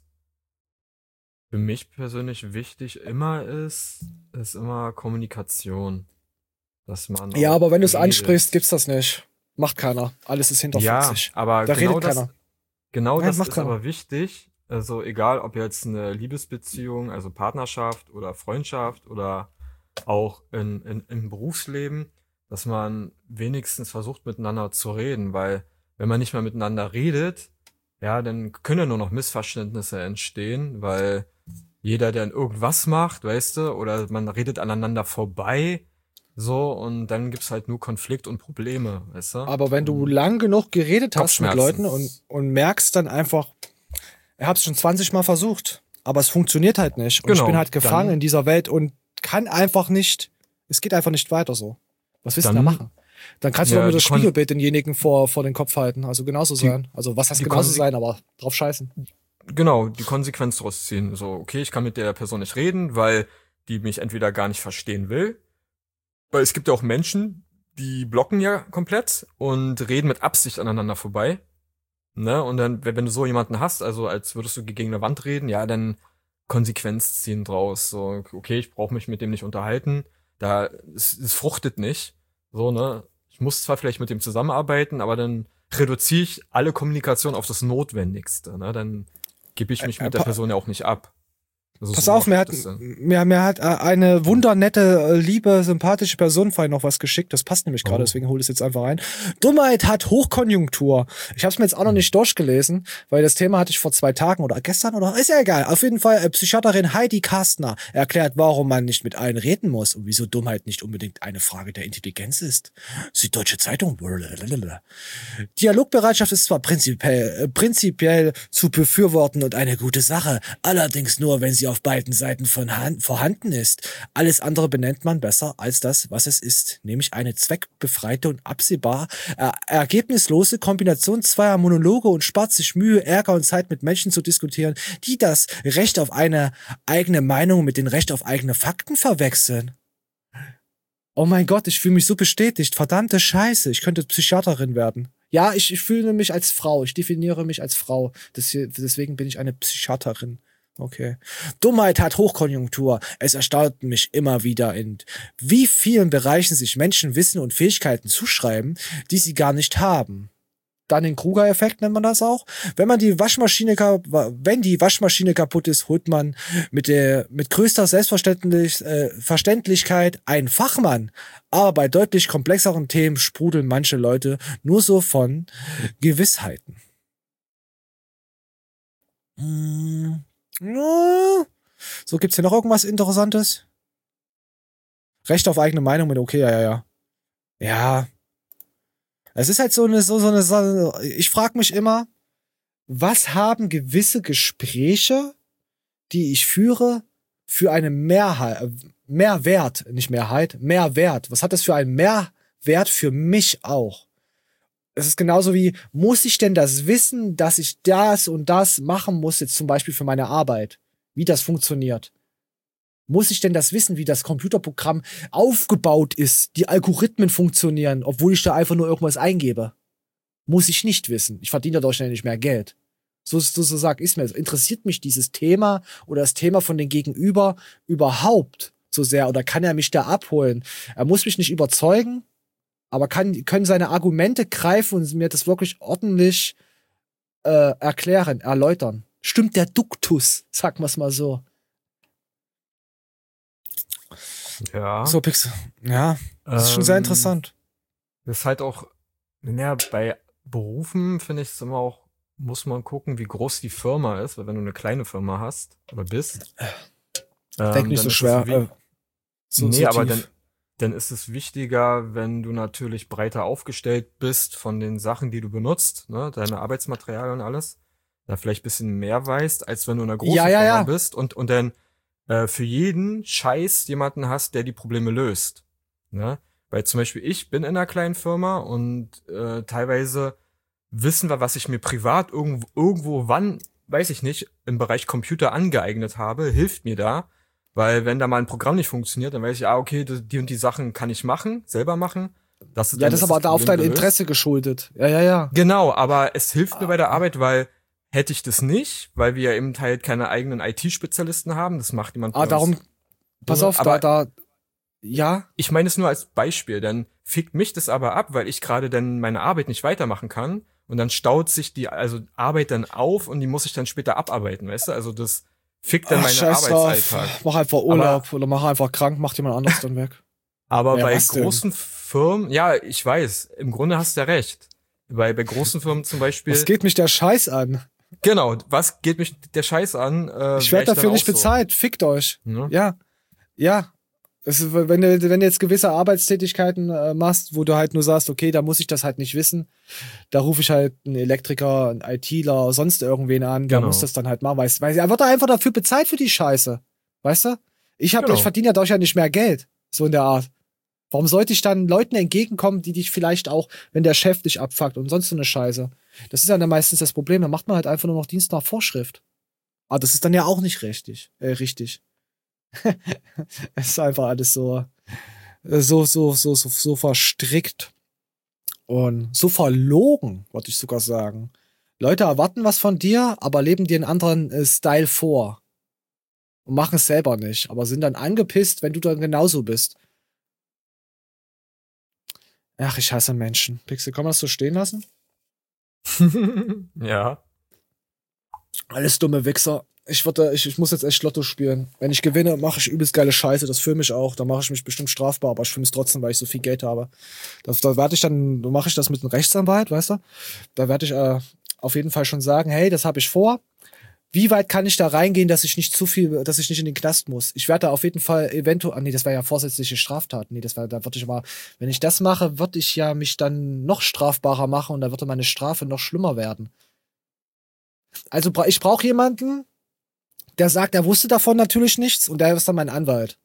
für mich persönlich wichtig immer ist immer Kommunikation. Dass man Ja, auch aber wenn du es redet. ansprichst, gibt's das nicht. Macht keiner. Alles ist hinterfotzig. Ja, aber da genau redet das, keiner. genau Nein, das macht ist keiner. aber wichtig. Also egal, ob jetzt eine Liebesbeziehung, also Partnerschaft oder Freundschaft oder auch im Berufsleben, dass man wenigstens versucht, miteinander zu reden, weil wenn man nicht mehr miteinander redet, ja, dann können ja nur noch Missverständnisse entstehen, weil jeder dann irgendwas macht, weißt du, oder man redet aneinander vorbei, so, und dann gibt's halt nur Konflikt und Probleme, weißt du? Aber wenn du lang genug geredet hast mit Kopfschmerzen. Leuten und merkst dann einfach, ich hab's schon 20 Mal versucht, aber es funktioniert halt nicht. Und ich Genau, bin halt gefangen dann- in dieser Welt und kann einfach nicht, es geht einfach nicht weiter so. Was willst du da Dann- machen? Dann kannst du Ja, doch nur die das Spiegelbild denjenigen vor den Kopf halten. Also genauso Die- sein. Also was heißt die genauso Konse- sein, aber drauf scheißen. Genau, die Konsequenz draus ziehen. So, okay, ich kann mit der Person nicht reden, weil die mich entweder gar nicht verstehen will. Weil es gibt ja auch Menschen, die blocken ja komplett und reden mit Absicht aneinander vorbei. Ne? Und dann, wenn du so jemanden hast, also als würdest du gegen eine Wand reden, ja, dann Konsequenz ziehen draus. So, okay, ich brauche mich mit dem nicht unterhalten. Es fruchtet nicht. So, ne? Ich muss zwar vielleicht mit dem zusammenarbeiten, aber dann reduziere ich alle Kommunikation auf das Notwendigste. Ne? Dann gebe ich mich mit der Person ja auch nicht ab. Also Pass so auf, mache mir ich das dann. hat eine wundernette, liebe, sympathische Person vorhin noch was geschickt. Das passt nämlich gerade, Oh. deswegen hol ich es jetzt einfach rein. Dummheit hat Hochkonjunktur. Ich habe es mir jetzt auch noch nicht durchgelesen, weil das Thema hatte ich vor 2 Tagen oder gestern oder ist ja egal. Auf jeden Fall Psychiaterin Heidi Kastner erklärt, warum man nicht mit allen reden muss und wieso Dummheit nicht unbedingt eine Frage der Intelligenz ist. Süddeutsche Zeitung. Dialogbereitschaft ist zwar prinzipiell zu befürworten und eine gute Sache, allerdings nur, wenn sie auf beiden Seiten vorhanden ist. Alles andere benennt man besser als das, was es ist, nämlich eine zweckbefreite und absehbar ergebnislose Kombination zweier Monologe und spart sich Mühe, Ärger und Zeit mit Menschen zu diskutieren, die das Recht auf eine eigene Meinung mit dem Recht auf eigene Fakten verwechseln. Oh mein Gott, ich fühle mich so bestätigt. Verdammte Scheiße, ich könnte Psychiaterin werden. Ja, ich fühle mich als Frau. Ich definiere mich als Frau. Deswegen bin ich eine Psychiaterin. Okay. Dummheit hat Hochkonjunktur. Es erstaunt mich immer wieder, in wie vielen Bereichen sich Menschen Wissen und Fähigkeiten zuschreiben, die sie gar nicht haben. Dann den Kruger-Effekt nennt man das auch. Wenn die Waschmaschine kaputt ist, holt man mit größter Selbstverständlichkeit einen Fachmann. Aber bei deutlich komplexeren Themen sprudeln manche Leute nur so von Gewissheiten. So, gibt's hier noch irgendwas Interessantes? Recht auf eigene Meinung mit okay, ja. Ja. Es ist halt so eine ich frage mich immer, was haben gewisse Gespräche, die ich führe, für eine Mehrwert? Was hat das für einen Mehrwert für mich auch? Es ist genauso wie, muss ich denn das wissen, dass ich das und das machen muss, jetzt zum Beispiel für meine Arbeit? Wie das funktioniert? Muss ich denn das wissen, wie das Computerprogramm aufgebaut ist, die Algorithmen funktionieren, obwohl ich da einfach nur irgendwas eingebe? Muss ich nicht wissen. Ich verdiene dadurch nicht mehr Geld. So sag ich's mir. Interessiert mich dieses Thema oder das Thema von den Gegenüber überhaupt so sehr oder kann er mich da abholen? Er muss mich nicht überzeugen, aber können seine Argumente greifen und mir das wirklich ordentlich erklären, erläutern. Stimmt der Duktus, sagen wir's mal so. Ja. So, Pixel. Ja, das ist schon sehr interessant. Das ist halt auch, bei Berufen, finde ich es immer auch, muss man gucken, wie groß die Firma ist, weil wenn du eine kleine Firma hast oder bist, Denk nicht so schwer. Aber dann ist es wichtiger, wenn du natürlich breiter aufgestellt bist von den Sachen, die du benutzt, ne, deine Arbeitsmaterialien und alles, da vielleicht ein bisschen mehr weißt, als wenn du in einer großen Firma bist und dann für jeden Scheiß jemanden hast, der die Probleme löst. Ne? Weil zum Beispiel ich bin in einer kleinen Firma und teilweise wissen wir, was ich mir privat irgendwo wann, weiß ich nicht, im Bereich Computer angeeignet habe, hilft mir da. Weil wenn da mal ein Programm nicht funktioniert, dann weiß ich, okay, die und die Sachen kann ich selber machen. Das ist aber da auf dein Interesse geschuldet. Ja. Genau, aber es hilft mir bei der Arbeit, weil hätte ich das nicht, weil wir ja eben halt keine eigenen IT-Spezialisten haben, das macht jemand. Darum, pass auf, ja. Ich meine es nur als Beispiel, dann fickt mich das aber ab, weil ich gerade dann meine Arbeit nicht weitermachen kann und dann staut sich die Arbeit dann auf und die muss ich dann später abarbeiten, weißt du? Also das fickt dann meinen Arbeitsalltag. Mach einfach Urlaub oder mach einfach krank, mach jemand anderes dann weg. Aber bei großen Firmen, ja, ich weiß, im Grunde hast du ja recht. Bei großen Firmen zum Beispiel. Was geht mich der Scheiß an? Genau, was geht mich der Scheiß an? Ich werde dafür nicht bezahlt, fickt euch. Ja. Wenn du jetzt gewisse Arbeitstätigkeiten machst, wo du halt nur sagst, okay, da muss ich das halt nicht wissen, da rufe ich halt einen Elektriker, einen ITler, sonst irgendwen an, der muss das dann halt machen, weil er wird da einfach dafür bezahlt für die Scheiße, weißt du? Ich verdiene ja dadurch ja nicht mehr Geld, so in der Art. Warum sollte ich dann Leuten entgegenkommen, die dich vielleicht auch, wenn der Chef dich abfuckt und sonst so eine Scheiße? Das ist ja dann meistens das Problem, dann macht man halt einfach nur noch Dienst nach Vorschrift. Aber das ist dann ja auch nicht richtig. Es ist einfach alles so verstrickt und so verlogen, wollte ich sogar sagen. Leute erwarten was von dir, aber leben dir einen anderen Style vor und machen es selber nicht, aber sind dann angepisst, wenn du dann genauso bist. Ach, ich hasse Menschen. Pixel, kann man das so stehen lassen? Ja. Alles dumme Wichser. Ich muss jetzt echt Lotto spielen. Wenn ich gewinne, mache ich übelst geile Scheiße. Das filme ich auch. Da mache ich mich bestimmt strafbar, aber ich filme es trotzdem, weil ich so viel Geld habe. Da mache ich das mit einem Rechtsanwalt, weißt du? Da werde ich auf jeden Fall schon sagen, hey, das habe ich vor. Wie weit kann ich da reingehen, dass ich nicht in den Knast muss? Ich werde da auf jeden Fall das wäre ja vorsätzliche Straftat. Wenn ich das mache, würde ich ja mich dann noch strafbarer machen und da würde meine Strafe noch schlimmer werden. Also ich brauche jemanden, der sagt, er wusste davon natürlich nichts und der ist dann mein Anwalt.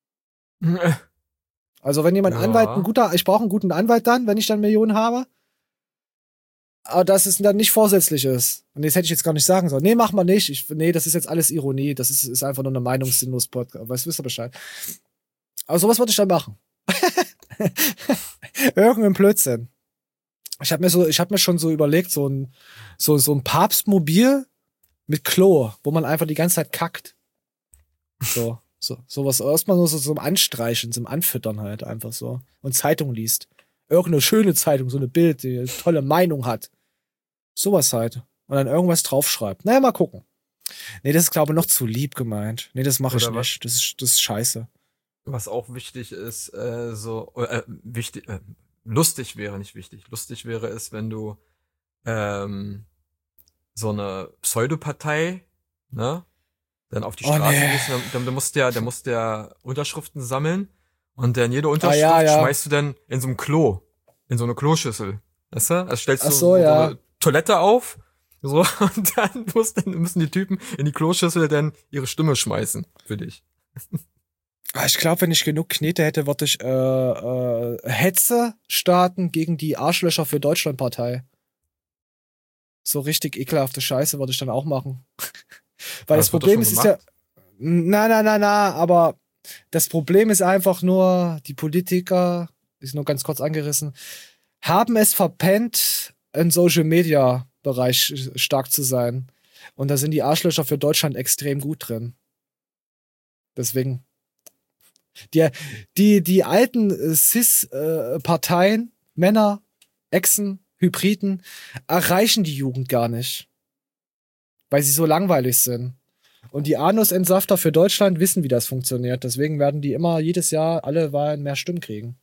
Also wenn jemand ich brauche einen guten Anwalt dann, wenn ich dann Millionen habe. Aber dass es dann nicht vorsätzlich ist. Und das hätte ich jetzt gar nicht sagen sollen. Nee, mach mal nicht. Das ist jetzt alles Ironie. Das ist einfach nur eine meinungssinnlos Podcast. Wisst ihr Bescheid? Aber sowas würde ich dann machen. Irgendein Blödsinn. Ich hab mir schon so überlegt, so ein Papstmobil mit Klo, wo man einfach die ganze Zeit kackt. Sowas erstmal nur so zum Anstreichen, zum Anfüttern halt einfach so. Und Zeitung liest. Irgendeine schöne Zeitung, so eine Bild, die eine tolle Meinung hat. Sowas halt. Und dann irgendwas draufschreibt. Naja, mal gucken. Nee, das ist, glaube ich, noch zu lieb gemeint. Nee, das mache ich nicht. Das ist scheiße. Was auch wichtig ist, lustig wäre, nicht wichtig. Lustig wäre es, wenn du so eine Pseudopartei, ne, dann auf die Straße gehst, dann musst der Unterschriften sammeln und dann jede Unterschrift schmeißt du dann in so einem Klo, in so eine Kloschüssel. Weißt du? Also stellst du so eine Toilette auf, so, und dann müssen die Typen in die Kloschüssel dann ihre Stimme schmeißen für dich. Ich glaube, wenn ich genug Knete hätte, würde ich Hetze starten gegen die Arschlöcher für Deutschland-Partei. So richtig ekelhafte Scheiße würde ich dann auch machen. Weil das Problem ist ja. Aber das Problem ist einfach nur, die Politiker, ist nur ganz kurz angerissen, haben es verpennt, im Social-Media-Bereich stark zu sein. Und da sind die Arschlöcher für Deutschland extrem gut drin. Deswegen. Die alten Cis-Parteien, Männer, Echsen, Hybriden, erreichen die Jugend gar nicht. Weil sie so langweilig sind. Und die Anusentsafter für Deutschland wissen, wie das funktioniert. Deswegen werden die immer jedes Jahr alle Wahlen mehr Stimmen kriegen.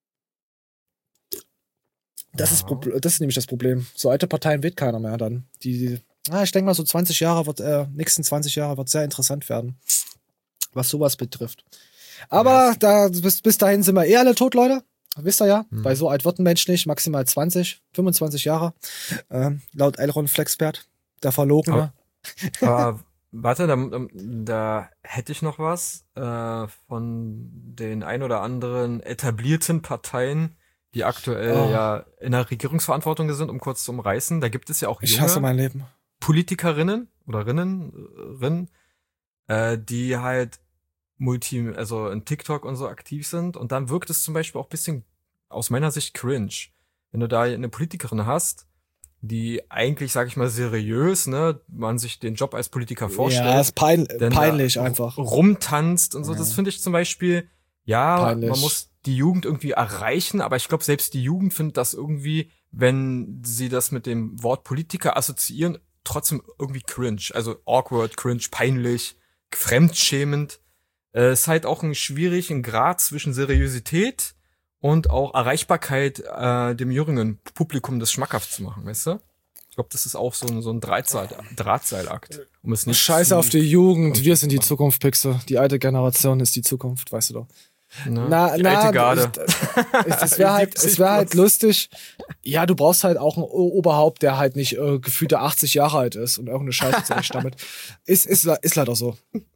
Das ist nämlich das Problem. So alte Parteien wählt keiner mehr dann. Ich denke mal, so 20 Jahre nächsten 20 Jahre wird sehr interessant werden. Was sowas betrifft. Aber bis dahin sind wir alle tot, Leute. Wisst ihr ja, weil so alt wird ein Mensch nicht, maximal 20, 25 Jahre. Laut Elron Flexpert, der Verlogene. Aber Warte, da hätte ich noch was von den ein oder anderen etablierten Parteien, die aktuell ja in der Regierungsverantwortung sind, um kurz zu umreißen. Da gibt es ja auch Ich hasse mein Leben. Politikerinnen oder Rinnen, die halt also in TikTok und so aktiv sind. Und dann wirkt es zum Beispiel auch ein bisschen aus meiner Sicht cringe. Wenn du da eine Politikerin hast, die eigentlich, sag ich mal, seriös, ne, man sich den Job als Politiker vorstellt. Ja, ist peinlich einfach. Rumtanzt und so, das finde ich zum Beispiel, peinlich. Man muss die Jugend irgendwie erreichen, aber ich glaube, selbst die Jugend findet das irgendwie, wenn sie das mit dem Wort Politiker assoziieren, trotzdem irgendwie cringe. Also awkward, cringe, peinlich, fremdschämend. Es ist halt auch ein schwierigen Grad zwischen Seriosität und auch Erreichbarkeit dem jüngeren Publikum das schmackhaft zu machen, weißt du? Ich glaube, das ist auch so ein Drahtseilakt. Um es nicht Scheiße auf die Jugend, wir sind die Zukunft, Pixel. Die alte Generation ist die Zukunft, weißt du doch. Die alte Garde. Es wäre halt lustig. Ja, du brauchst halt auch ein Oberhaupt, der halt nicht gefühlte 80 Jahre alt ist und irgendeine Scheiße zurechtstammelt. Ist leider so.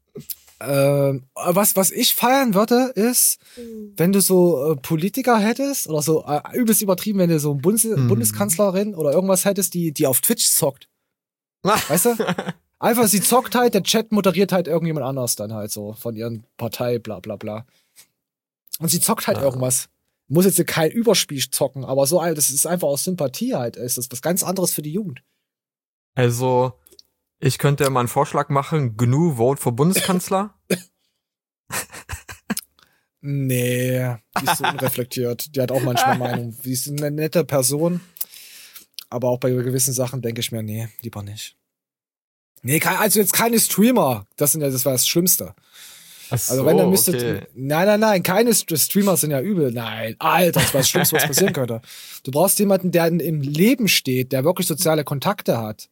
Was ich feiern würde, ist, wenn du so Politiker hättest oder so übelst übertrieben, wenn du so eine Bundeskanzlerin oder irgendwas hättest, die auf Twitch zockt. Weißt du? Einfach, sie zockt halt, der Chat moderiert halt irgendjemand anders dann halt so von ihren Partei, bla bla bla. Und sie zockt halt irgendwas. Muss jetzt kein Überspiel zocken, aber so, das ist einfach aus Sympathie halt. Das ist was ganz anderes für die Jugend. Also, ich könnte ja mal einen Vorschlag machen, GNU Vote für Bundeskanzler. Nee, die ist so unreflektiert. Die hat auch manchmal Meinung. Die ist eine nette Person, aber auch bei gewissen Sachen denke ich mir, nee, lieber nicht. Nee, also jetzt keine Streamer. Das wäre das Schlimmste. Also wenn, dann müsstet, okay. Nein, keine Streamer sind ja übel. Nein, Alter, das war das Schlimmste, was passieren könnte. Du brauchst jemanden, der im Leben steht, der wirklich soziale Kontakte hat.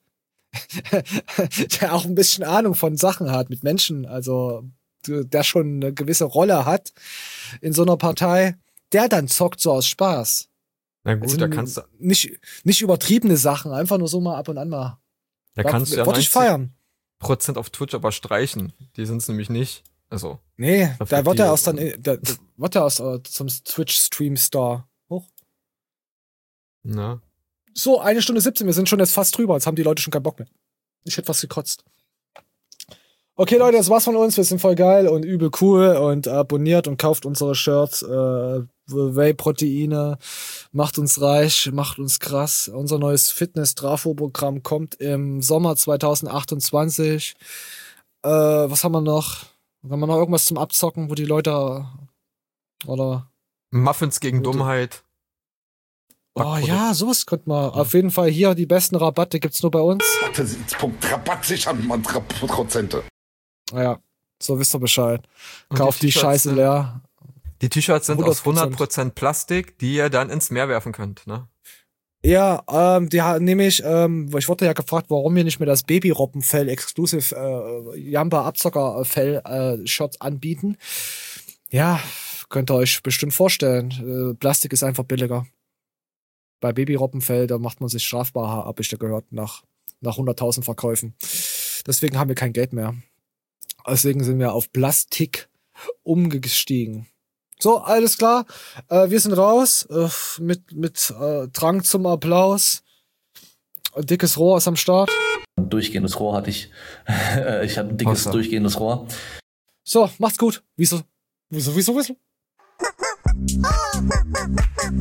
Der auch ein bisschen Ahnung von Sachen hat mit Menschen, also der schon eine gewisse Rolle hat in so einer Partei, der dann zockt so aus Spaß. Na gut, also da kannst du nicht übertriebene Sachen, einfach nur so mal ab und an mal. Da kannst du ja 90% auf Twitch aber streichen. Die sind es nämlich nicht. Also. Nee, da wird er zum Twitch-Stream-Star hoch. Na. So, 1 Stunde 17, wir sind schon jetzt fast drüber. Jetzt haben die Leute schon keinen Bock mehr. Ich hätte fast gekotzt. Okay, Leute, das war's von uns. Wir sind voll geil und übel cool und abonniert und kauft unsere Shirts. Whey-Proteine. Macht uns reich, macht uns krass. Unser neues Fitness-Trafo-Programm kommt im Sommer 2028. Was haben wir noch? Haben wir noch irgendwas zum Abzocken, wo die Leute oder Muffins gegen Dummheit. Oh ja, sowas könnte man. Auf jeden Fall hier, die besten Rabatte gibt's nur bei uns. Rabatt sichern, man, Prozente. Ja, so wisst ihr Bescheid. Kauft die Scheiße leer. Die T-Shirts sind aus 100% Plastik, die ihr dann ins Meer werfen könnt, ne? Ja, nämlich, ich wurde ja gefragt, warum wir nicht mehr das Baby-Robbenfell Exclusive Jamba Abzocker-Fell Shirts anbieten. Ja, könnt ihr euch bestimmt vorstellen. Plastik ist einfach billiger. Bei Baby-Robbenfell, da macht man sich strafbar, hab ich da gehört, nach 100.000 Verkäufen. Deswegen haben wir kein Geld mehr. Deswegen sind wir auf Plastik umgestiegen. So, alles klar. Wir sind raus mit Drang zum Applaus. Ein dickes Rohr ist am Start. Durchgehendes Rohr hatte ich. Ich hatte ein dickes, durchgehendes Rohr. So, macht's gut. Wieso?